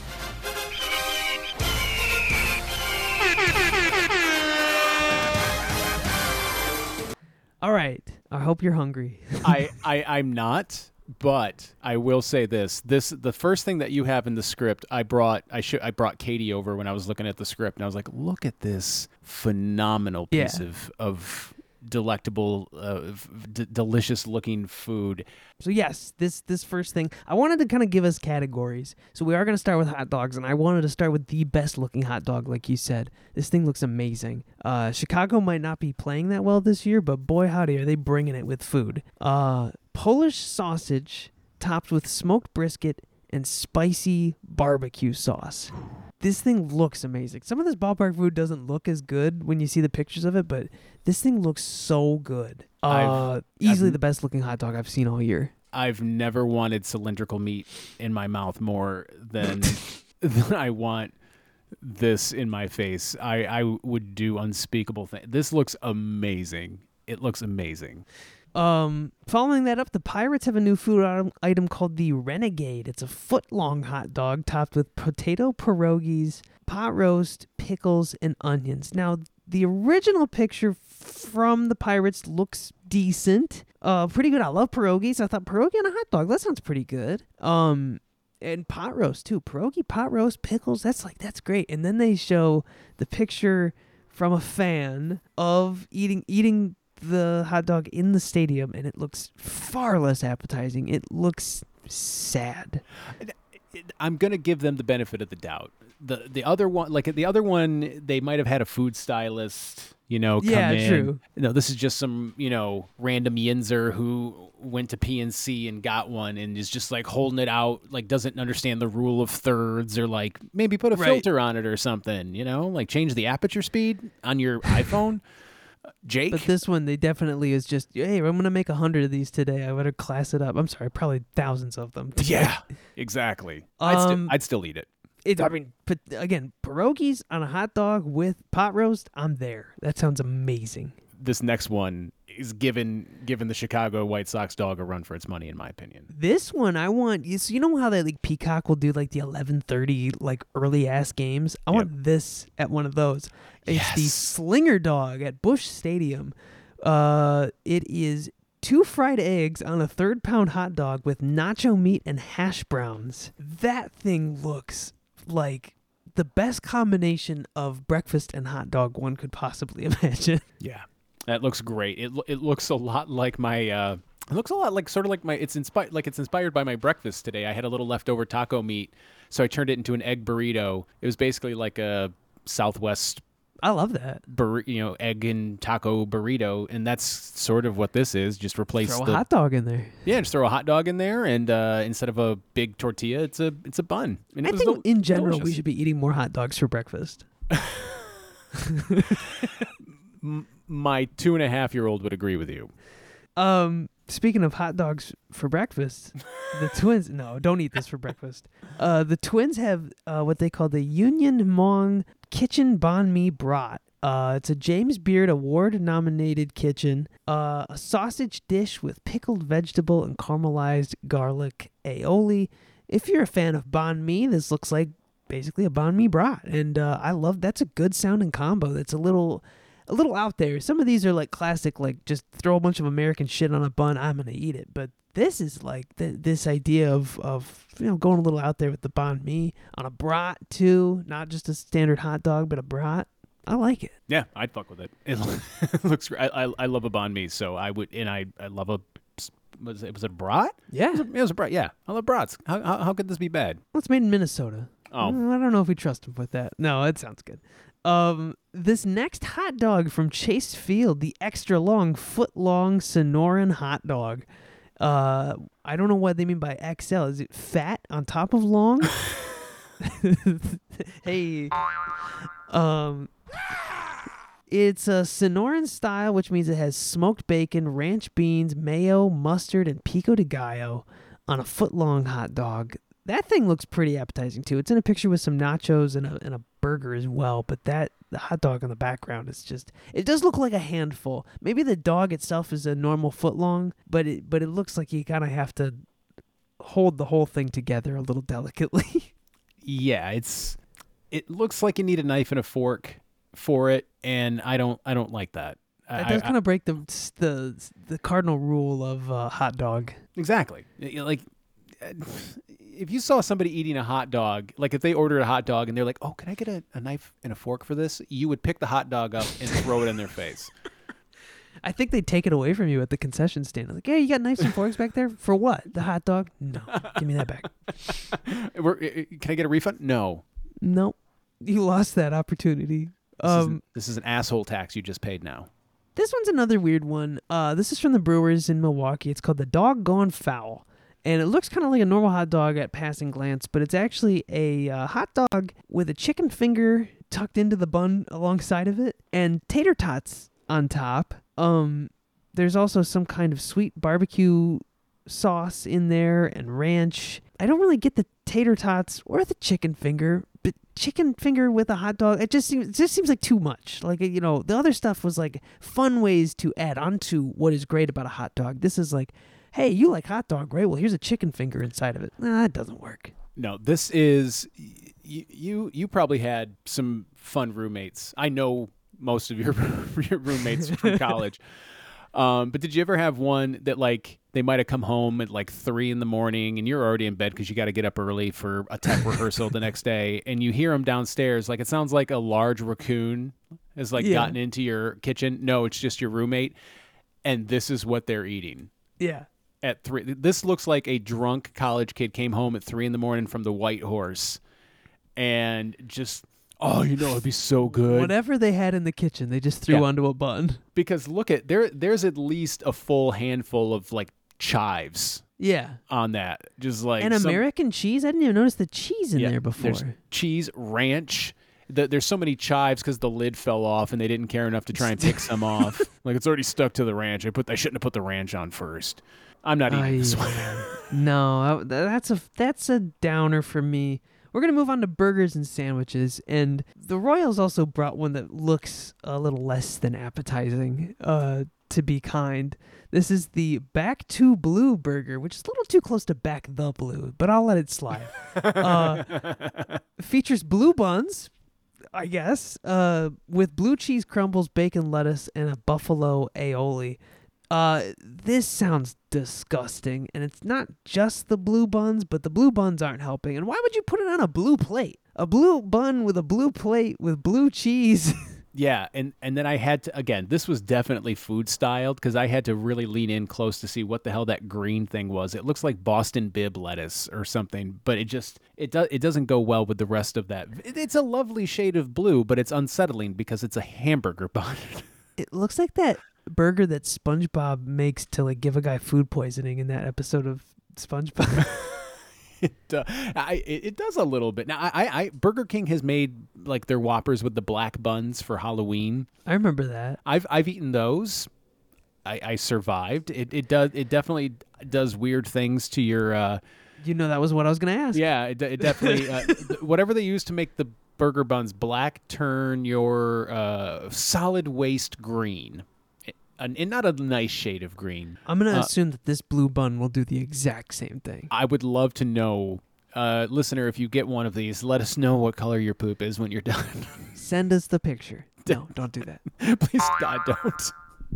All right. I hope you're hungry.
I, I I'm not, but I will say this: this the first thing that you have in the script. I brought I should I brought Katie over when I was looking at the script, and I was like, look at this phenomenal piece
Yeah.
of of delectable, uh, d- delicious looking food.
So yes, this this first thing, I wanted to kind of give us categories. So we are going to start with hot dogs, and I wanted to start with the best looking hot dog, like you said. This thing looks amazing. Uh, Chicago might not be playing that well this year, but boy howdy, are they bringing it with food. Uh, Polish sausage topped with smoked brisket and spicy barbecue sauce. This thing looks amazing. Some of this ballpark food doesn't look as good when you see the pictures of it, but this thing looks so good. Uh,
I've-
easily
I've-
the best looking hot dog I've seen all year.
I've never wanted cylindrical meat in my mouth more than, than I want this in my face. I, I would do unspeakable things. This looks amazing. It looks amazing.
Um, following that up, the Pirates have a new food item- item called the Renegade. It's a foot-long hot dog topped with potato pierogies, pot roast, pickles, and onions. Now, the original picture from the Pirates looks decent. Uh, pretty good. I love pierogies. I thought pierogi on a hot dog, that sounds pretty good. Um, and pot roast too. Pierogi, pot roast, pickles. That's like that's great. And then they show the picture from a fan of eating eating the hot dog in the stadium, and it looks far less appetizing. It looks sad.
I'm gonna give them the benefit of the doubt. The the other one, like the other one, they might have had a food stylist, you know, come
Yeah,
in.
true.
No, this is just some, you know, random yinzer who went to P N C and got one and is just like holding it out, like doesn't understand the rule of thirds, or like maybe put a
Right.
filter on it or something, you know, like change the aperture speed on your iPhone. Jake,
But this one, they definitely is just, hey, I'm going to make a hundred of these today. I better class it up. I'm sorry, probably thousands of them. today.
yeah, exactly. I'd, sti-
Um,
I'd still eat it.
It, I mean, but again, pierogies on a hot dog with pot roast, I'm there. That sounds amazing.
This next one is given given the Chicago White Sox dog a run for its money, in my opinion.
This one, I want, you, so you know how they, like Peacock will do like the eleven thirty, like early ass games? I want this at one of those. It's the
Yes.
Slinger Dog at Busch Stadium. Uh, it is two fried eggs on a third pound hot dog with nacho meat and hash browns. That thing looks like the best combination of breakfast and hot dog one could possibly imagine.
Yeah, that looks great. It lo- it looks a lot like my. Uh, it looks a lot like sort of like my. It's inspired like it's inspired by my breakfast today. I had a little leftover taco meat, so I turned it into an egg burrito. It was basically like a Southwest,
I love that.
bur- you know, egg and taco burrito, and that's sort of what this is. Just replace
Throw a
the
hot dog in there.
yeah, just throw a hot dog in there, and uh, instead of a big tortilla, it's a it's a bun. And it
I
was
think
del-
in general we
delicious.
should be eating more hot dogs for breakfast.
M- my two and a half year old would agree with you.
Um, speaking of hot dogs for breakfast, the twins. No, don't eat this for breakfast. Uh, the twins have uh, what they call the Union Hmong Kitchen Banh Mi Brat. Uh, it's a James Beard Award nominated kitchen. Uh, a sausage dish with pickled vegetable and caramelized garlic aioli. If you're a fan of banh mi, this looks like basically a banh mi brat, and uh, I love that's a good sounding combo. That's a little. A little out there. Some of these are like classic, like just throw a bunch of American shit on a bun, I'm gonna eat it. But this is like th- this idea of of you know going a little out there with the banh mi on a brat too, not just a standard hot dog, but a brat. I like it.
Yeah, I'd fuck with it. It looks great. I, I I love a banh mi, so I would, and I, I love a was it was it a brat?
Yeah,
It was a, it was a brat. Yeah, I love brats. How, how how could this be bad?
well, it's made in Minnesota.
Oh.
Uh, I don't know if we trust him with that. No, it sounds good. Um, this next hot dog from Chase Field, the extra long, foot long Sonoran hot dog. Uh, I don't know what they mean by X L. Is it fat on top of long? Hey, um, it's a Sonoran style, which means it has smoked bacon, ranch beans, mayo, mustard, and pico de gallo on a foot long hot dog. That thing looks pretty appetizing too. It's in a picture with some nachos and a and a burger as well. But that the hot dog on the background is just it does look like a handful. Maybe the dog itself is a normal foot long, but it but it looks like you kind of have to hold the whole thing together a little delicately.
Yeah, it's it looks like you need a knife and a fork for it, and I don't I don't like that.
That
I-
does
I-
kind of break the the the cardinal rule of uh, hot dog.
exactly like. If you saw somebody eating a hot dog, like if they ordered a hot dog and they're like, "Oh, can I get a, a knife and a fork for this?" You would pick the hot dog up and throw it in their face.
I think they take it away from you at the concession stand. Like, hey, you got knives and forks back there for what? The hot dog? No, give me that back.
We're, can I get a refund? No.
Nope, you lost that opportunity.
This, is,
Um,
this is an asshole tax you just paid now.
this one's another weird one. Uh, this is from the Brewers in Milwaukee. It's called the Doggone Foul. And it looks kind of like a normal hot dog at passing glance, but it's actually a uh, hot dog with a chicken finger tucked into the bun alongside of it and tater tots on top. Um, there's also some kind of sweet barbecue sauce in there and ranch. I don't really get the tater tots or the chicken finger, but chicken finger with a hot dog, it just seems it just seems like too much. Like, you know, the other stuff was like fun ways to add onto what is great about a hot dog. This is like, hey, you like hot dog, right? Well, here's a chicken finger inside of it. Nah, that doesn't work.
No, this is you. You, you probably had some fun roommates. I know most of your, your roommates from college. Um, but did you ever have one that like they might have come home at like three in the morning and you're already in bed because you got to get up early for a tech rehearsal the next day, and you hear them downstairs? Like, it sounds like a large raccoon has like
Yeah.
gotten into your kitchen. No, it's just your roommate, and this is what they're eating
Yeah.
at three. This looks like a drunk college kid came home at three in the morning from the White Horse, and just. Oh, you know, it'd be so good.
Whatever they had in the kitchen, they just threw
Yeah.
onto a bun.
Because look at there. There's at least a full handful of like chives
Yeah.
on that. Just like
And
some-
American cheese? I didn't even notice the cheese in
yeah,
there before.
There's cheese, ranch. The, there's so many chives because the lid fell off and they didn't care enough to try and pick some off. Like, it's already stuck to the ranch. I put. I shouldn't have put the ranch on first. I'm not eating
Aye.
this one.
No, I- that's a that's a downer for me. We're going to move on to burgers and sandwiches, and the Royals also brought one that looks a little less than appetizing, uh, to be kind. This is the Back to Blue burger, which is a little too close to Back the Blue, but I'll let it slide. Uh, features blue buns, I guess, uh, with blue cheese crumbles, bacon, lettuce, and a buffalo aioli. Uh, this sounds disgusting, and it's not just the blue buns, but the blue buns aren't helping. And why would you put it on a blue plate? A blue bun with a blue plate with blue cheese.
Yeah, and and then I had to again. This was definitely food styled because I had to really lean in close to see what the hell that green thing was. It looks like Boston bib lettuce or something, but it just it does it doesn't go well with the rest of that. It, it's a lovely shade of blue, but it's unsettling because it's a hamburger bun.
It looks like that burger that SpongeBob makes to like give a guy food poisoning in that episode of SpongeBob.
It, uh, I, it it does a little bit. Now, I, I Burger King has made like their Whoppers with the black buns for Halloween.
I remember that.
I've I've eaten those. I, I survived. It it does it definitely does weird things to your. Uh,
You know that was what I was gonna ask.
yeah, it, it definitely uh, th- whatever they use to make the burger buns black turn your uh, solid waste green, and, and not a nice shade of green.
I'm gonna
Uh,
assume that this blue bun will do the exact same thing.
I would love to know, uh, listener, if you get one of these, let us know what color your poop is when you're done.
Send us the picture. No, don't do that.
Please, God, don't.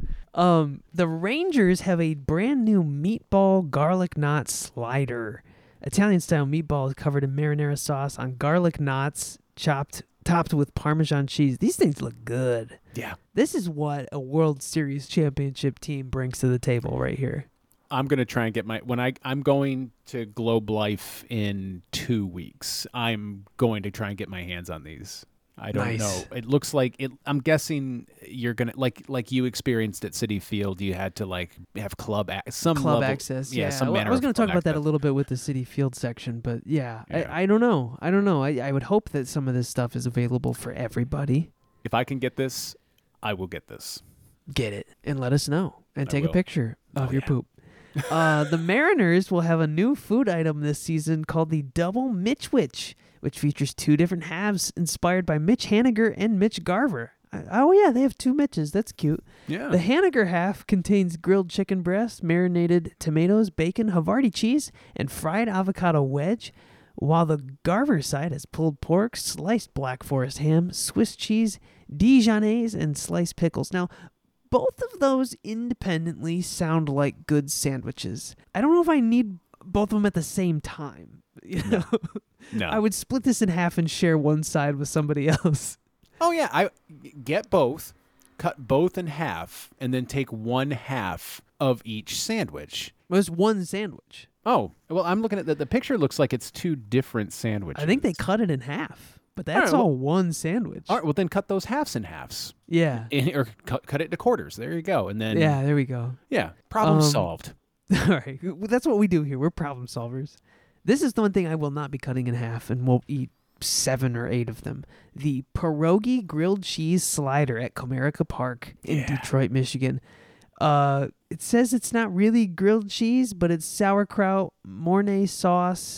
Um, the Rangers have a brand new meatball garlic knot slider. Italian style meatballs covered in marinara sauce on garlic knots, chopped, topped with Parmesan cheese. These things look good.
Yeah.
This is what a World Series championship team brings to the table right here.
I'm gonna try and get my when I I'm going to Globe Life in two weeks. I'm going to try and get my hands on these. I don't
Nice.
know. It looks like it. I'm guessing you're gonna like like you experienced at City Field. You had to like have club ac- some
Club
level-
access.
Yeah,
Yeah,
some
Well,
manner
I was
of
going to talk
club
about that a
access.
little bit with the City Field section, but yeah,
Yeah.
I, I don't know. I don't know. I, I would hope that some of this stuff is available for everybody.
If I can get this, I will get this.
Get it and let us know and
I
take a
will.
picture of
Oh,
your
yeah.
poop. uh, the Mariners will have a new food item this season called the Double Mitchwich, which features two different halves inspired by Mitch Haniger and Mitch Garver. I- Oh yeah, they have two Mitches. That's cute.
Yeah.
The Haniger half contains grilled chicken breast, marinated tomatoes, bacon, Havarti cheese, and fried avocado wedge, while the Garver side has pulled pork, sliced Black Forest ham, Swiss cheese, Dijonnaise, and sliced pickles. Now, both of those independently sound like good sandwiches. I don't know if I need both of them at the same time. You know,
no.
I would split this in half and share one side with somebody else.
Oh yeah, I get both, cut both in half, and then take one half of each sandwich.
It was one sandwich.
Oh, well, I'm looking at the the picture. Looks like it's two different sandwiches.
I think they cut it in half, but that's
right,
all
well-
one sandwich.
All right, well then cut those halves in halves,
Yeah.
in, or cut, cut it into quarters. There you go, and then
Yeah, there we go.
yeah, problem
Um,
solved.
All right. Well, that's what we do here. We're problem solvers. This is the one thing I will not be cutting in half, and we'll eat seven or eight of them. The pierogi grilled cheese slider at Comerica Park in
Yeah.
Detroit, Michigan. Uh, it says it's not really grilled cheese, but it's sauerkraut, Mornay sauce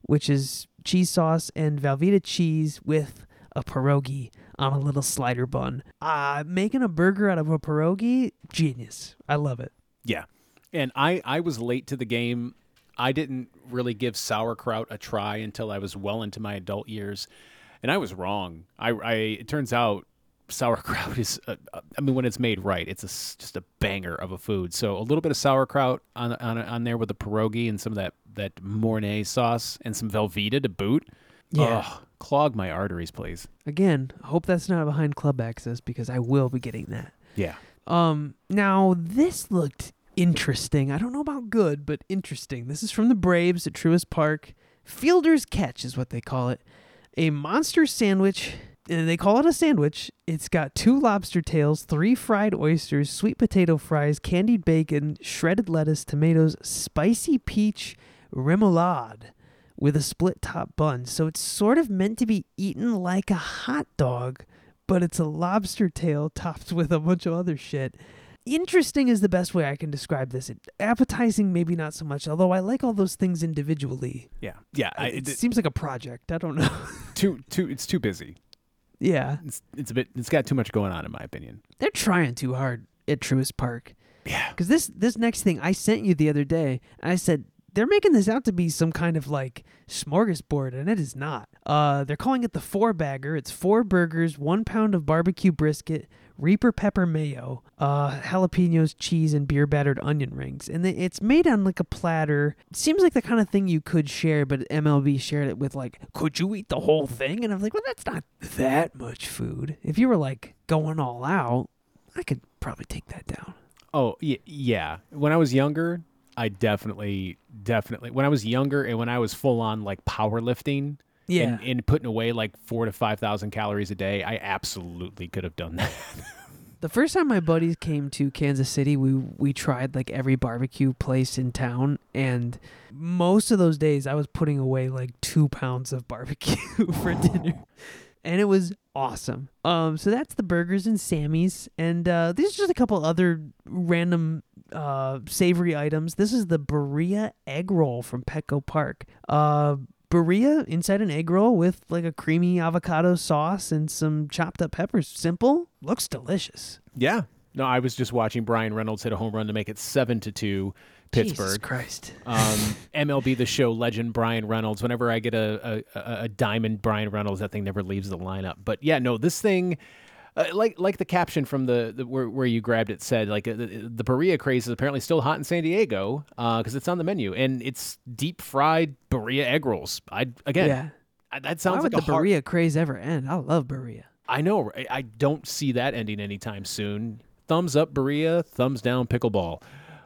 which is cheese sauce and Velveeta cheese with a pierogi on a little slider bun. Uh, making a burger out of a pierogi, genius. I love it.
Yeah. And I, I was late to the game. I didn't really give sauerkraut a try until I was well into my adult years. And I was wrong. I, I it turns out sauerkraut is, a, I mean, when it's made right, it's a, just a banger of a food. So a little bit of sauerkraut on on, on there with a pierogi and some of that, that Mornay sauce and some Velveeta to boot.
Yeah.
Ugh, clog my arteries, please.
Again, hope that's not behind club access because I will be getting that.
Yeah.
Um. Now, this looked interesting. I don't know about good, but interesting. This is from the Braves at Truist Park. Fielder's Catch is what they call it. A monster sandwich. And they call it a sandwich. It's got two lobster tails, three fried oysters, sweet potato fries, candied bacon, shredded lettuce, tomatoes, spicy peach remoulade with a split top bun. So it's sort of meant to be eaten like a hot dog, but it's a lobster tail topped with a bunch of other shit. Interesting is the best way I can describe this. It, appetizing, maybe not so much, although I like all those things individually.
Yeah. Yeah. I,
it,
it,
it seems like a project. I don't know.
too, too, it's too busy.
Yeah.
It's, it's a bit, it's got too much going on in my opinion.
They're trying too hard at Truist Park.
Yeah.
Because this, this next thing I sent you the other day, I said, they're making this out to be some kind of like smorgasbord, and it is not. Uh, they're calling it the Four Bagger. It's four burgers, one pound of barbecue brisket, Reaper pepper mayo, uh, jalapenos, cheese, and beer battered onion rings. And it's made on like a platter. It seems like the kind of thing you could share, but M L B shared it with like, could you eat the whole thing? And I was like, well, that's not that much food. If you were like going all out, I could probably take that down.
Oh, y- yeah. When I was younger, I definitely, definitely, when I was younger and when I was full on like powerlifting
Yeah.
and, and putting away like four to five thousand calories a day, I absolutely could have done that.
The first time my buddies came to Kansas City, we we tried like every barbecue place in town, and most of those days I was putting away like two pounds of barbecue for dinner, and it was awesome. Um, so that's the burgers and Sammy's, and uh, these are just a couple other random uh savory items. This is the Berea egg roll from Petco Park. Uh. Berea inside an egg roll with like a creamy avocado sauce and some chopped up peppers. Simple, looks delicious.
Yeah. No, I was just watching Brian Reynolds hit a home run to make it seven to two Pittsburgh.
Jesus Christ.
um, M L B The Show legend Brian Reynolds. Whenever I get a, a, a diamond Brian Reynolds, that thing never leaves the lineup. But yeah, no, this thing, uh, like like the caption from the, the where, where you grabbed it said, like uh, the, the Berea craze is apparently still hot in San Diego because uh, it's on the menu, and it's deep fried Berea egg rolls. I again,
Yeah.
I, that sounds
Why
like
would
a
the
hard,
Berea craze ever end? I love Berea.
I know. I, I don't see that ending anytime soon. Thumbs up Berea, thumbs down pickleball.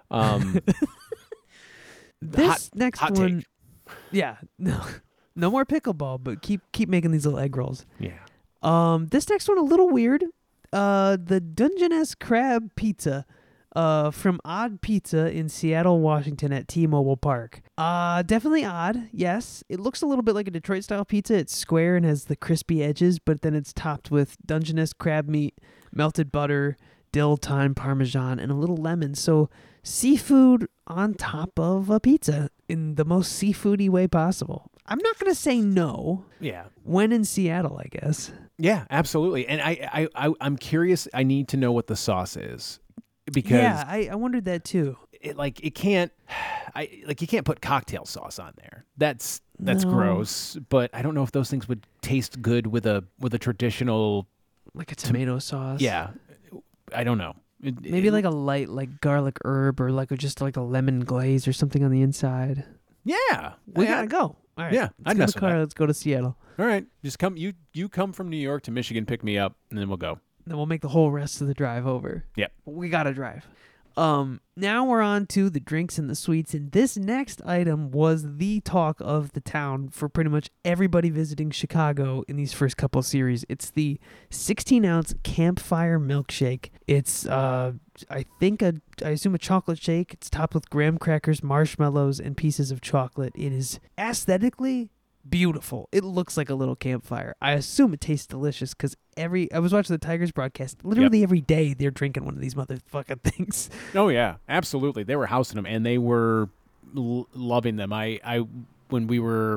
Um,
This
hot-
next
hot
one,
take.
yeah, no, no more pickleball, but keep keep making these little egg rolls.
Yeah.
Um, this next one a little weird. Uh, the Dungeness crab pizza, uh, from Odd Pizza in Seattle, Washington at T-Mobile Park. Uh, definitely odd. Yes, it looks a little bit like a Detroit style pizza. It's square and has the crispy edges, but then it's topped with Dungeness crab meat, melted butter, dill, thyme, parmesan, and a little lemon. So seafood on top of a pizza in the most seafoody way possible. I'm not gonna say no.
Yeah.
When in Seattle, I guess.
Yeah, absolutely. And I, I, I, I'm curious. I need to know what the sauce is because
Yeah, I, I wondered that too.
it, like it can't, I like you can't put cocktail sauce on there. That's that's
No.
gross. But I don't know if those things would taste good with a with a traditional.
Like a tomato sauce.
Yeah, I don't know. It-
Maybe
it-
like a light like garlic herb or like a, just like a lemon glaze or something on the inside.
yeah.
We
I-
gotta go. All right.
Yeah,
let's
I'd
get in
mess
the
with
car.
that.
Let's go to Seattle.
All right, just come. You you come from New York to Michigan, pick me up, and then we'll go.
Then we'll make the whole rest of the drive over.
Yep.
We gotta drive. Um, now we're on to the drinks and the sweets, and this next item was the talk of the town for pretty much everybody visiting Chicago in these first couple series. It's the sixteen ounce Campfire milkshake. It's uh, I think a, I assume a chocolate shake. It's topped with graham crackers, marshmallows, and pieces of chocolate. It is aesthetically beautiful. It looks like a little campfire. I assume it tastes delicious because every I was watching the Tigers broadcast. Literally every day they're drinking one of these motherfucking things.
Oh yeah, absolutely. They were housing them, and they were l- loving them. I, I when we were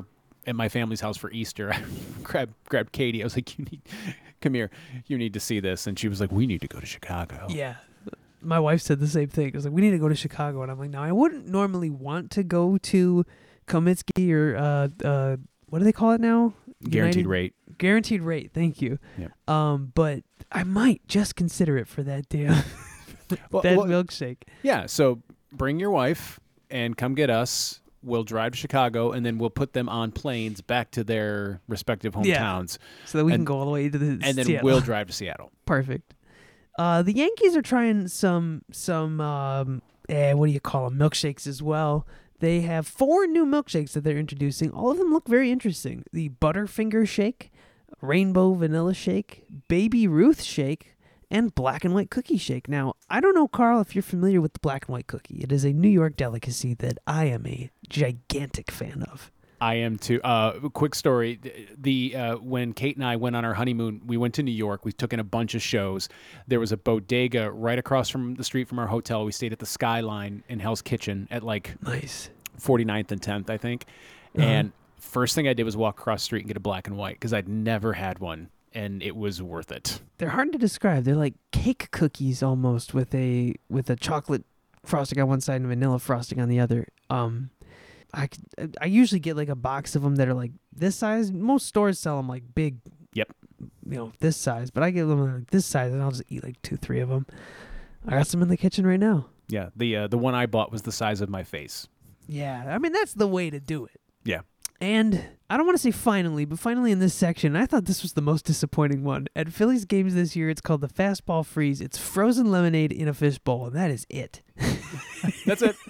at my family's house for Easter. I grabbed grabbed Katie. I was like, "You need, come here. You need to see this." And she was like, "We need to go to Chicago."
Yeah. My wife said the same thing. I was like, we need to go to Chicago. And I'm like, now, I wouldn't normally want to go to Komitsky or, uh, uh, what do they call it now?
Guaranteed
United-
rate.
Guaranteed rate. Thank you.
Yeah.
Um, but I might just consider it for that damn
Well,
that
well,
milkshake.
yeah. So bring your wife and come get us. We'll drive to Chicago, and then we'll put them on planes back to their respective
Yeah.
hometowns,
So that we can
and-
go all the way to the
and then
Seattle.
we'll drive to Seattle.
Perfect. Uh, the Yankees are trying some some um, eh, what do you call them? Milkshakes as well. They have four new milkshakes that they're introducing. All of them look very interesting. The Butterfinger Shake, Rainbow Vanilla Shake, Baby Ruth Shake, and Black and White Cookie Shake. Now, I don't know, Carl, if you're familiar with the Black and White Cookie. It is a New York delicacy that I am a gigantic fan of.
I am too. Uh, quick story: the uh, when Kate and I went on our honeymoon, we went to New York. We took in a bunch of shows. There was a bodega right across from the street from our hotel. We stayed at the Skyline in Hell's Kitchen at like
Nice.
forty-ninth and tenth, I think.
Uh-huh.
And first thing I did was walk across the street and get a black and white because I'd never had one, and it was worth it.
They're hard to describe. They're like cake cookies almost with a with a chocolate frosting on one side and vanilla frosting on the other. Um, I could- I usually get like a box of them that are like this size. Most stores sell them like big.
Yep.
You know, this size, but I get them like this size, and I'll just eat like two, three of them. I got some in the kitchen right now.
Yeah, the uh, the one I bought was the size of my face.
Yeah, I mean that's the way to do it.
Yeah.
And I don't want to say finally, but finally in this section, I thought this was the most disappointing one. At Phillies games this year, it's called the Fastball Freeze. It's frozen lemonade in a fishbowl, and that is it.
That's it.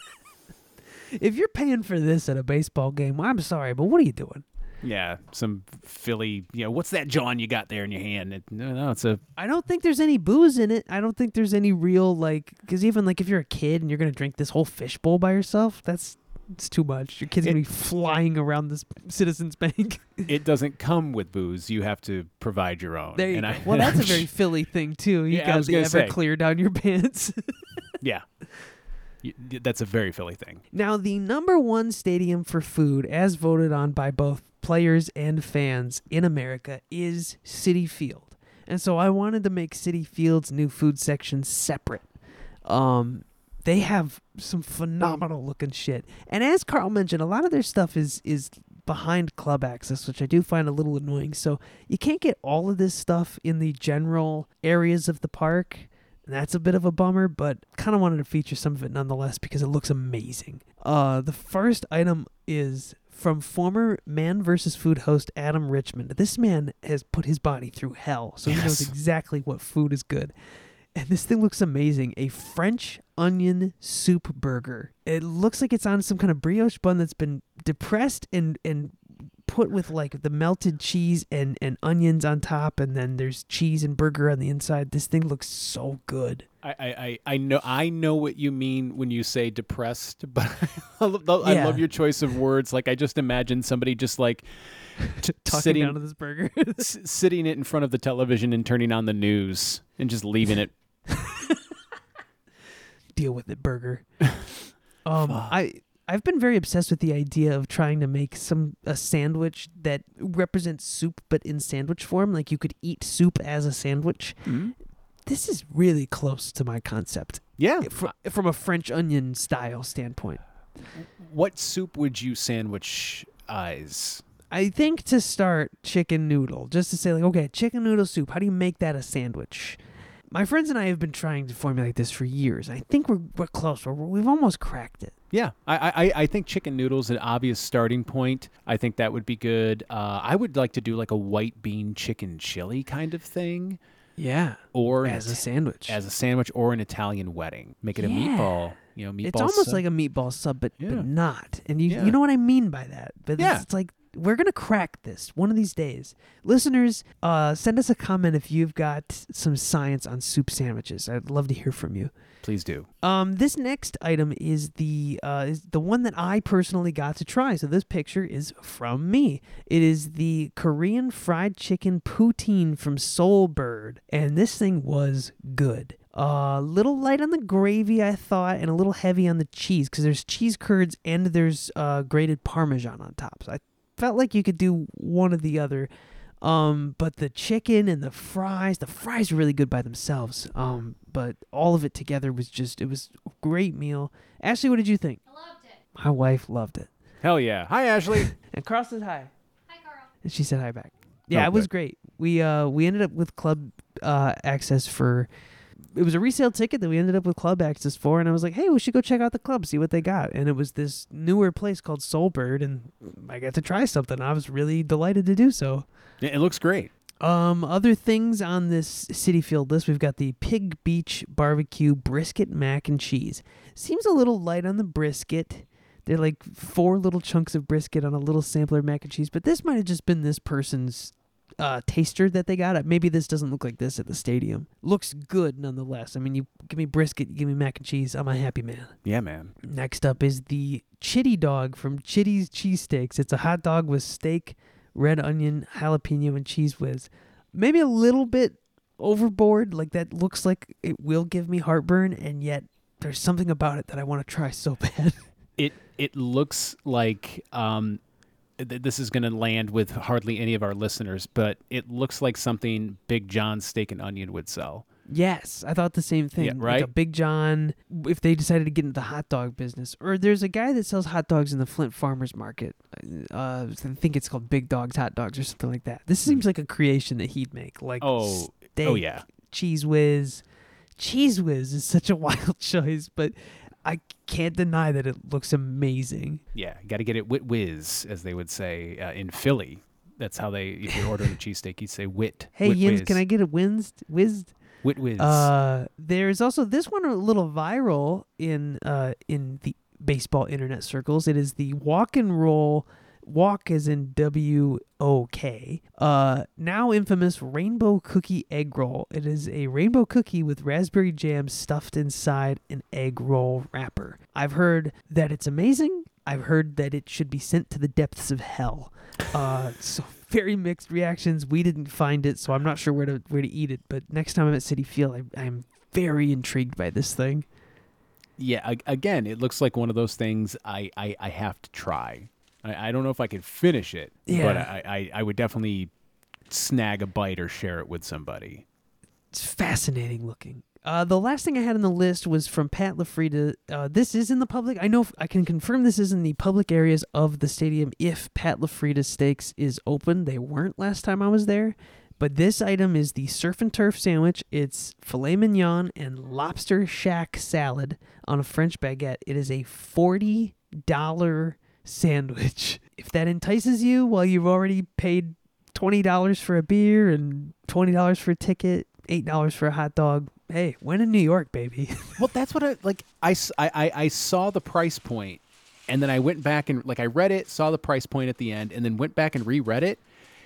If you're paying for this at a baseball game, well, I'm sorry, but what are you doing?
Yeah, some Philly. You know, what's that John you got there in your hand? It, no, no, it's a
I don't think there's any booze in it. I don't think there's any real, like, because even, like, if you're a kid and you're going to drink this whole fishbowl by yourself, that's it's too much. Your kid's
It-
going to be flying around this Citizens Bank.
it doesn't come with booze. You have to provide your own.
There you
and
go.
I,
Well, that's a very Philly thing, too. You
Yeah, I
got
was
the
gonna say.
Everclear down your pants.
yeah. You- That's a very Philly thing.
Now, the number one stadium for food, as voted on by both players and fans in America, is Citi Field. And so I wanted to make Citi Field's new food section separate. Um, they have some phenomenal looking shit. And as Carl mentioned, a lot of their stuff is is behind club access, which I do find a little annoying. So you can't get all of this stuff in the general areas of the park. And that's a bit of a bummer, but kind of wanted to feature some of it nonetheless because it looks amazing. Uh, the first item is from former Man versus. Food host Adam Richmond. This man has put his body through hell, so he knows
Yes.
exactly what food is good. And this thing looks amazing. A French onion soup burger. It looks like it's on some kind of brioche bun that's been depressed and, and put with like the melted cheese and, and onions on top, and then there's cheese and burger on the inside. This thing looks so good.
I, I, I- I know I know what you mean when you say depressed, but I love, I
Yeah.
love your choice of words. Like I just imagine somebody just like t-
Talking
sitting
down to this burger.
s- sitting it in front of the television and turning on the news and just leaving it.
Deal with it, burger. um, I I've been very obsessed with the idea of trying to make some a sandwich that represents soup, but in sandwich form. Like you could eat soup as a sandwich. This is really close to my concept
Yeah.
from, from a French onion style standpoint.
What soup would you sandwich eyes?
I think to start chicken noodle, just to say like, okay, chicken noodle soup. How do you make that a sandwich? My friends and I have been trying to formulate this for years. I think we're we're close. We're, we've almost cracked it.
Yeah, I, I I think chicken noodles an obvious starting point. I think that would be good. Uh, I would like to do like a white bean chicken chili kind of thing,
Yeah,
or an
as a
Ita-
sandwich.
as a sandwich or an Italian wedding. Make it a
Yeah.
meatball. You know, meatball.
It's almost
sub.
like a meatball sub, but,
Yeah.
but not. And you
Yeah.
you know what I mean by that. But
Yeah.
it's, it's like we're gonna crack this one of these days. Listeners, uh, send us a comment if you've got some science on soup sandwiches. I'd love to hear from you.
Please do.
Um, this next item is the uh, is the one that I personally got to try. So this picture is from me. It is the Korean fried chicken poutine from Soul Bird, and this thing was good. A uh, little light on the gravy, I thought, and a little heavy on the cheese because there's cheese curds and there's uh, grated Parmesan on top. So I felt like you could do one or the other. Um, but the chicken and the fries, the fries were really good by themselves. Um, but all of it together was just, it was a great meal. Ashley, what did you think?
I loved it.
My wife loved it.
Hell yeah. Hi, Ashley.
And Carl said hi.
Hi, Carl.
And she said hi back. Yeah,
Oh,
it was
good.
great. We uh we ended up with club uh access for, it was a resale ticket that we ended up with club access for, and I was like, hey, we should go check out the club, see what they got. And it was this newer place called Soulbird, and I got to try something. I was really delighted to do so.
It looks great.
Um, other things on this City Field list, we've got the Pig Beach Barbecue Brisket Mac and Cheese. Seems a little light on the brisket. They're like four little chunks of brisket on a little sampler mac and cheese, but this might have just been this person's uh, taster that they got. Maybe this doesn't look like this at the stadium. Looks good nonetheless. I mean, you give me brisket, you give me mac and cheese, I'm a happy man.
Yeah, man.
Next up is the Chitty Dog from Chitty's Cheesesteaks. It's a hot dog with steak, red onion, jalapeno, and cheese whiz. Maybe a little bit overboard. Like, that looks like it will give me heartburn, and yet there's something about it that I want to try so bad.
It it looks like um, th- this is going to land with hardly any of our listeners, but it looks like something Big John's Steak and Onion would sell.
Yes, I thought the same thing.
Yeah,
Like
right?
a Big John, if they decided to get into the hot dog business. Or there's a guy that sells hot dogs in the Flint Farmers Market. Uh, I think it's called Big Dog's Hot Dogs or something like that. This seems like a creation that he'd make. Like
Oh,
steak,
oh yeah.
Cheese Whiz. Cheese Whiz is such a wild choice, but I can't deny that it looks amazing.
Yeah, got to get it wit whiz, as they would say uh, in Philly. That's how they, if you're ordering a cheesesteak, you'd say wit.
Hey,
wit
Yins,
whiz.
can I get a whizzed? Whizzed?
Wit whiz.
Uh, there's also this one a little viral in uh in the baseball internet circles. It is the walk and roll, walk as in W O K. Uh, now infamous rainbow cookie egg roll. It is a rainbow cookie with raspberry jam stuffed inside an egg roll wrapper. I've heard that it's amazing. I've heard that it should be sent to the depths of hell. Uh, so very mixed reactions. We didn't find it, so I'm not sure where to where to eat it. But next time I'm at City Field, I, I'm very intrigued by this thing.
yeah, a- again, it looks like one of those things I, I, I have to try. I, I don't know if I could finish it, but
Yeah.
I, I, I would definitely snag a bite or share it with somebody.
It's fascinating looking. Uh, the last thing I had on the list was from Pat LaFrida. Uh, this is in the public. I know f- I can confirm this is in the public areas of the stadium if Pat LaFrida Steaks is open. They weren't last time I was there. But this item is the Surf and Turf sandwich. It's filet mignon and lobster shack salad on a French baguette. It is a forty dollars sandwich. If that entices you, well, you've already paid twenty dollars for a beer and twenty dollars for a ticket, eight dollars for a hot dog. Hey, when in New York, baby.
Well, that's what I like. I, s- I- I- I saw the price point, and then I went back and like I read it, saw the price point at the end, and then went back and reread it.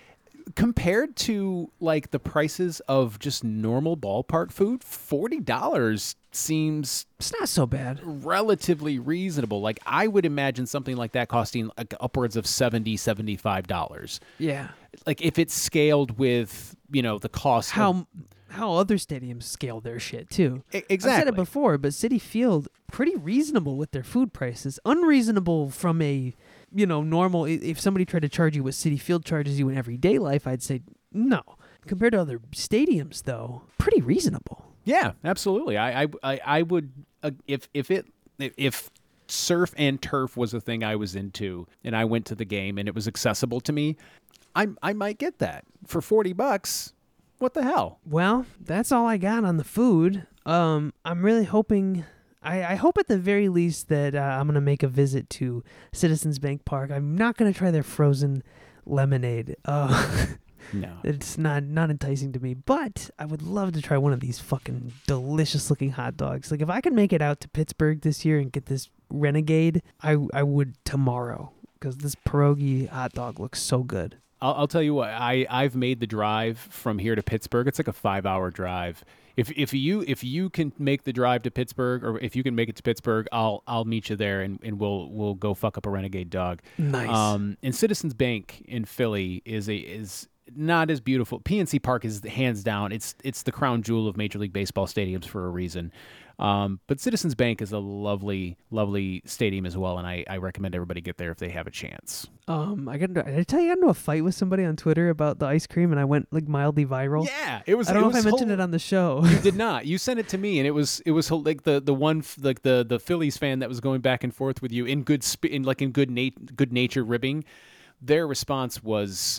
Compared to like the prices of just normal ballpark food, forty dollars seems
It's not so bad.
relatively reasonable. Like I would imagine something like that costing like upwards of seventy, seventy-five dollars.
Yeah.
Like if it's scaled with, you know, the cost of-
How how other stadiums scale their shit too.
E-
I've said
exactly.
it before, but Citi Field pretty reasonable with their food prices. Unreasonable from a, you know, normal. i- If somebody tried to charge you what Citi Field charges you in everyday life, I'd say no. Compared to other stadiums, though, pretty reasonable.
Yeah, absolutely. I I I, I would uh, if if it if, if surf and turf was a thing I was into and I went to the game and it was accessible to me, I I might get that for forty bucks. What the hell?
Well, that's all I got on the food. Um, I'm really hoping. I, I hope at the very least that uh, I'm gonna make a visit to Citizens Bank Park. I'm not gonna try their frozen lemonade. Uh,
No.
it's not not enticing to me, but I would love to try one of these fucking delicious looking hot dogs. Like if I could make it out to Pittsburgh this year and get this Renegade, I I would tomorrow because this pierogi hot dog looks so good.
I'll, I'll tell you what. I I've made the drive from here to Pittsburgh. It's like a five hour drive. If if you if you can make the drive to Pittsburgh, or if you can make it to Pittsburgh, I'll I'll meet you there and, and we'll we'll go fuck up a Renegade dog.
Nice.
Um, and Citizens Bank in Philly is a is not as beautiful. P N C Park is hands down. It's it's the crown jewel of Major League Baseball stadiums for a reason. Um, but Citizens Bank is a lovely, lovely stadium as well, and I, I recommend everybody get there if they have a chance.
Um, I got into, did I tell you I got into a fight with somebody on Twitter about the ice cream, and I went like mildly viral.
Yeah, it was.
I don't know
it
if I
was
mentioned
whole,
it on the show.
You did not. You sent it to me, and it was it was like the the one like the the Phillies fan that was going back and forth with you in good sp- in like in good nat- good nature ribbing. Their response was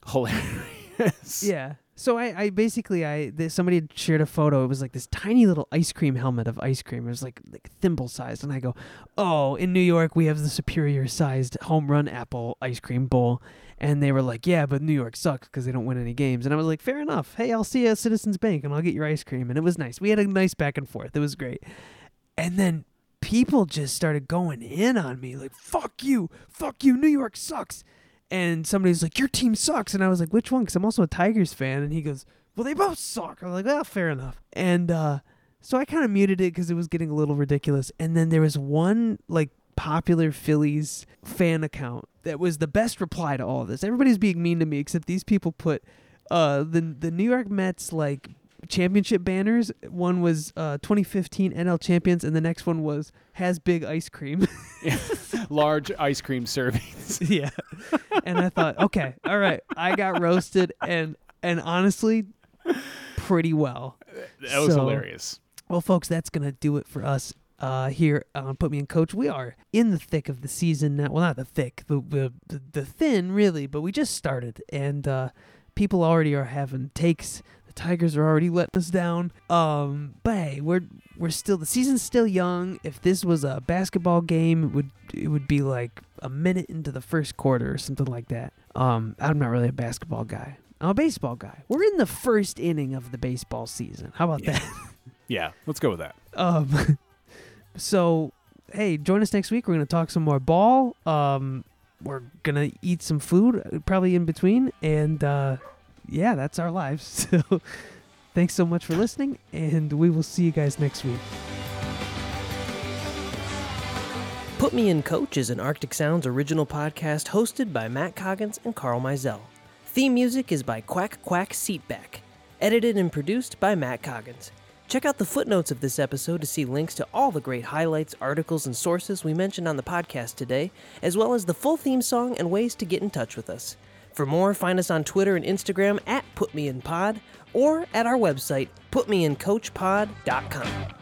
hilarious.
Yeah. So I, I basically I th- somebody had shared a photo. It was like this tiny little ice cream helmet of ice cream. It was like like thimble sized, and I go, "Oh, in New York we have the superior sized home run apple ice cream bowl." And they were like, "Yeah, but New York sucks because they don't win any games." And I was like, "Fair enough. Hey, I'll see you at Citizens Bank, and I'll get your ice cream." And it was nice. We had a nice back and forth. It was great. And then people just started going in on me, like, "Fuck you, fuck you, New York sucks." And somebody's like, "Your team sucks." And I was like, "Which one?" Because I'm also a Tigers fan. And he goes, "Well, they both suck." I'm like, "Well, fair enough." And uh, so I kind of muted it because it was getting a little ridiculous. And then there was one, like, popular Phillies fan account that was the best reply to all of this. Everybody's being mean to me except these people put uh, the, the New York Mets, like, championship banners. One was uh, twenty fifteen N L champions, and the next one was has big ice cream.
Large ice cream servings.
Yeah. And I thought, okay, all right, I got roasted, and and honestly, pretty well.
That was
So,
hilarious.
Well, folks, that's gonna do it for us uh, here on Put Me in Coach. We are in the thick of the season now. Well, not the thick, the the the, the thin, really, but we just started, and uh, people already are having takes. The Tigers are already letting us down. Um, but hey, we're we're still the season's still young. If this was a basketball game, it would it would be like a minute into the first quarter or something like that. Um, I'm not really a basketball guy. I'm a baseball guy. We're in the first inning of the baseball season. How about
Yeah.
that?
Yeah, let's go with that.
Um, so hey, join us next week. We're gonna talk some more ball. Um, we're gonna eat some food probably in between, and uh. Yeah, that's our lives. So thanks so much for listening, and we will see you guys next week.
Put Me in Coach is an Arctic Sounds original podcast hosted by Matt Coggins and Carl Mizell. Theme music is by Quack Quack Seatback. Edited and produced by Matt Coggins. Check out the footnotes of this episode to see links to all the great highlights, articles, and sources we mentioned on the podcast today, as well as the full theme song and ways to get in touch with us. For more, find us on Twitter and Instagram at PutMeInPod or at our website, put me in coach pod dot com.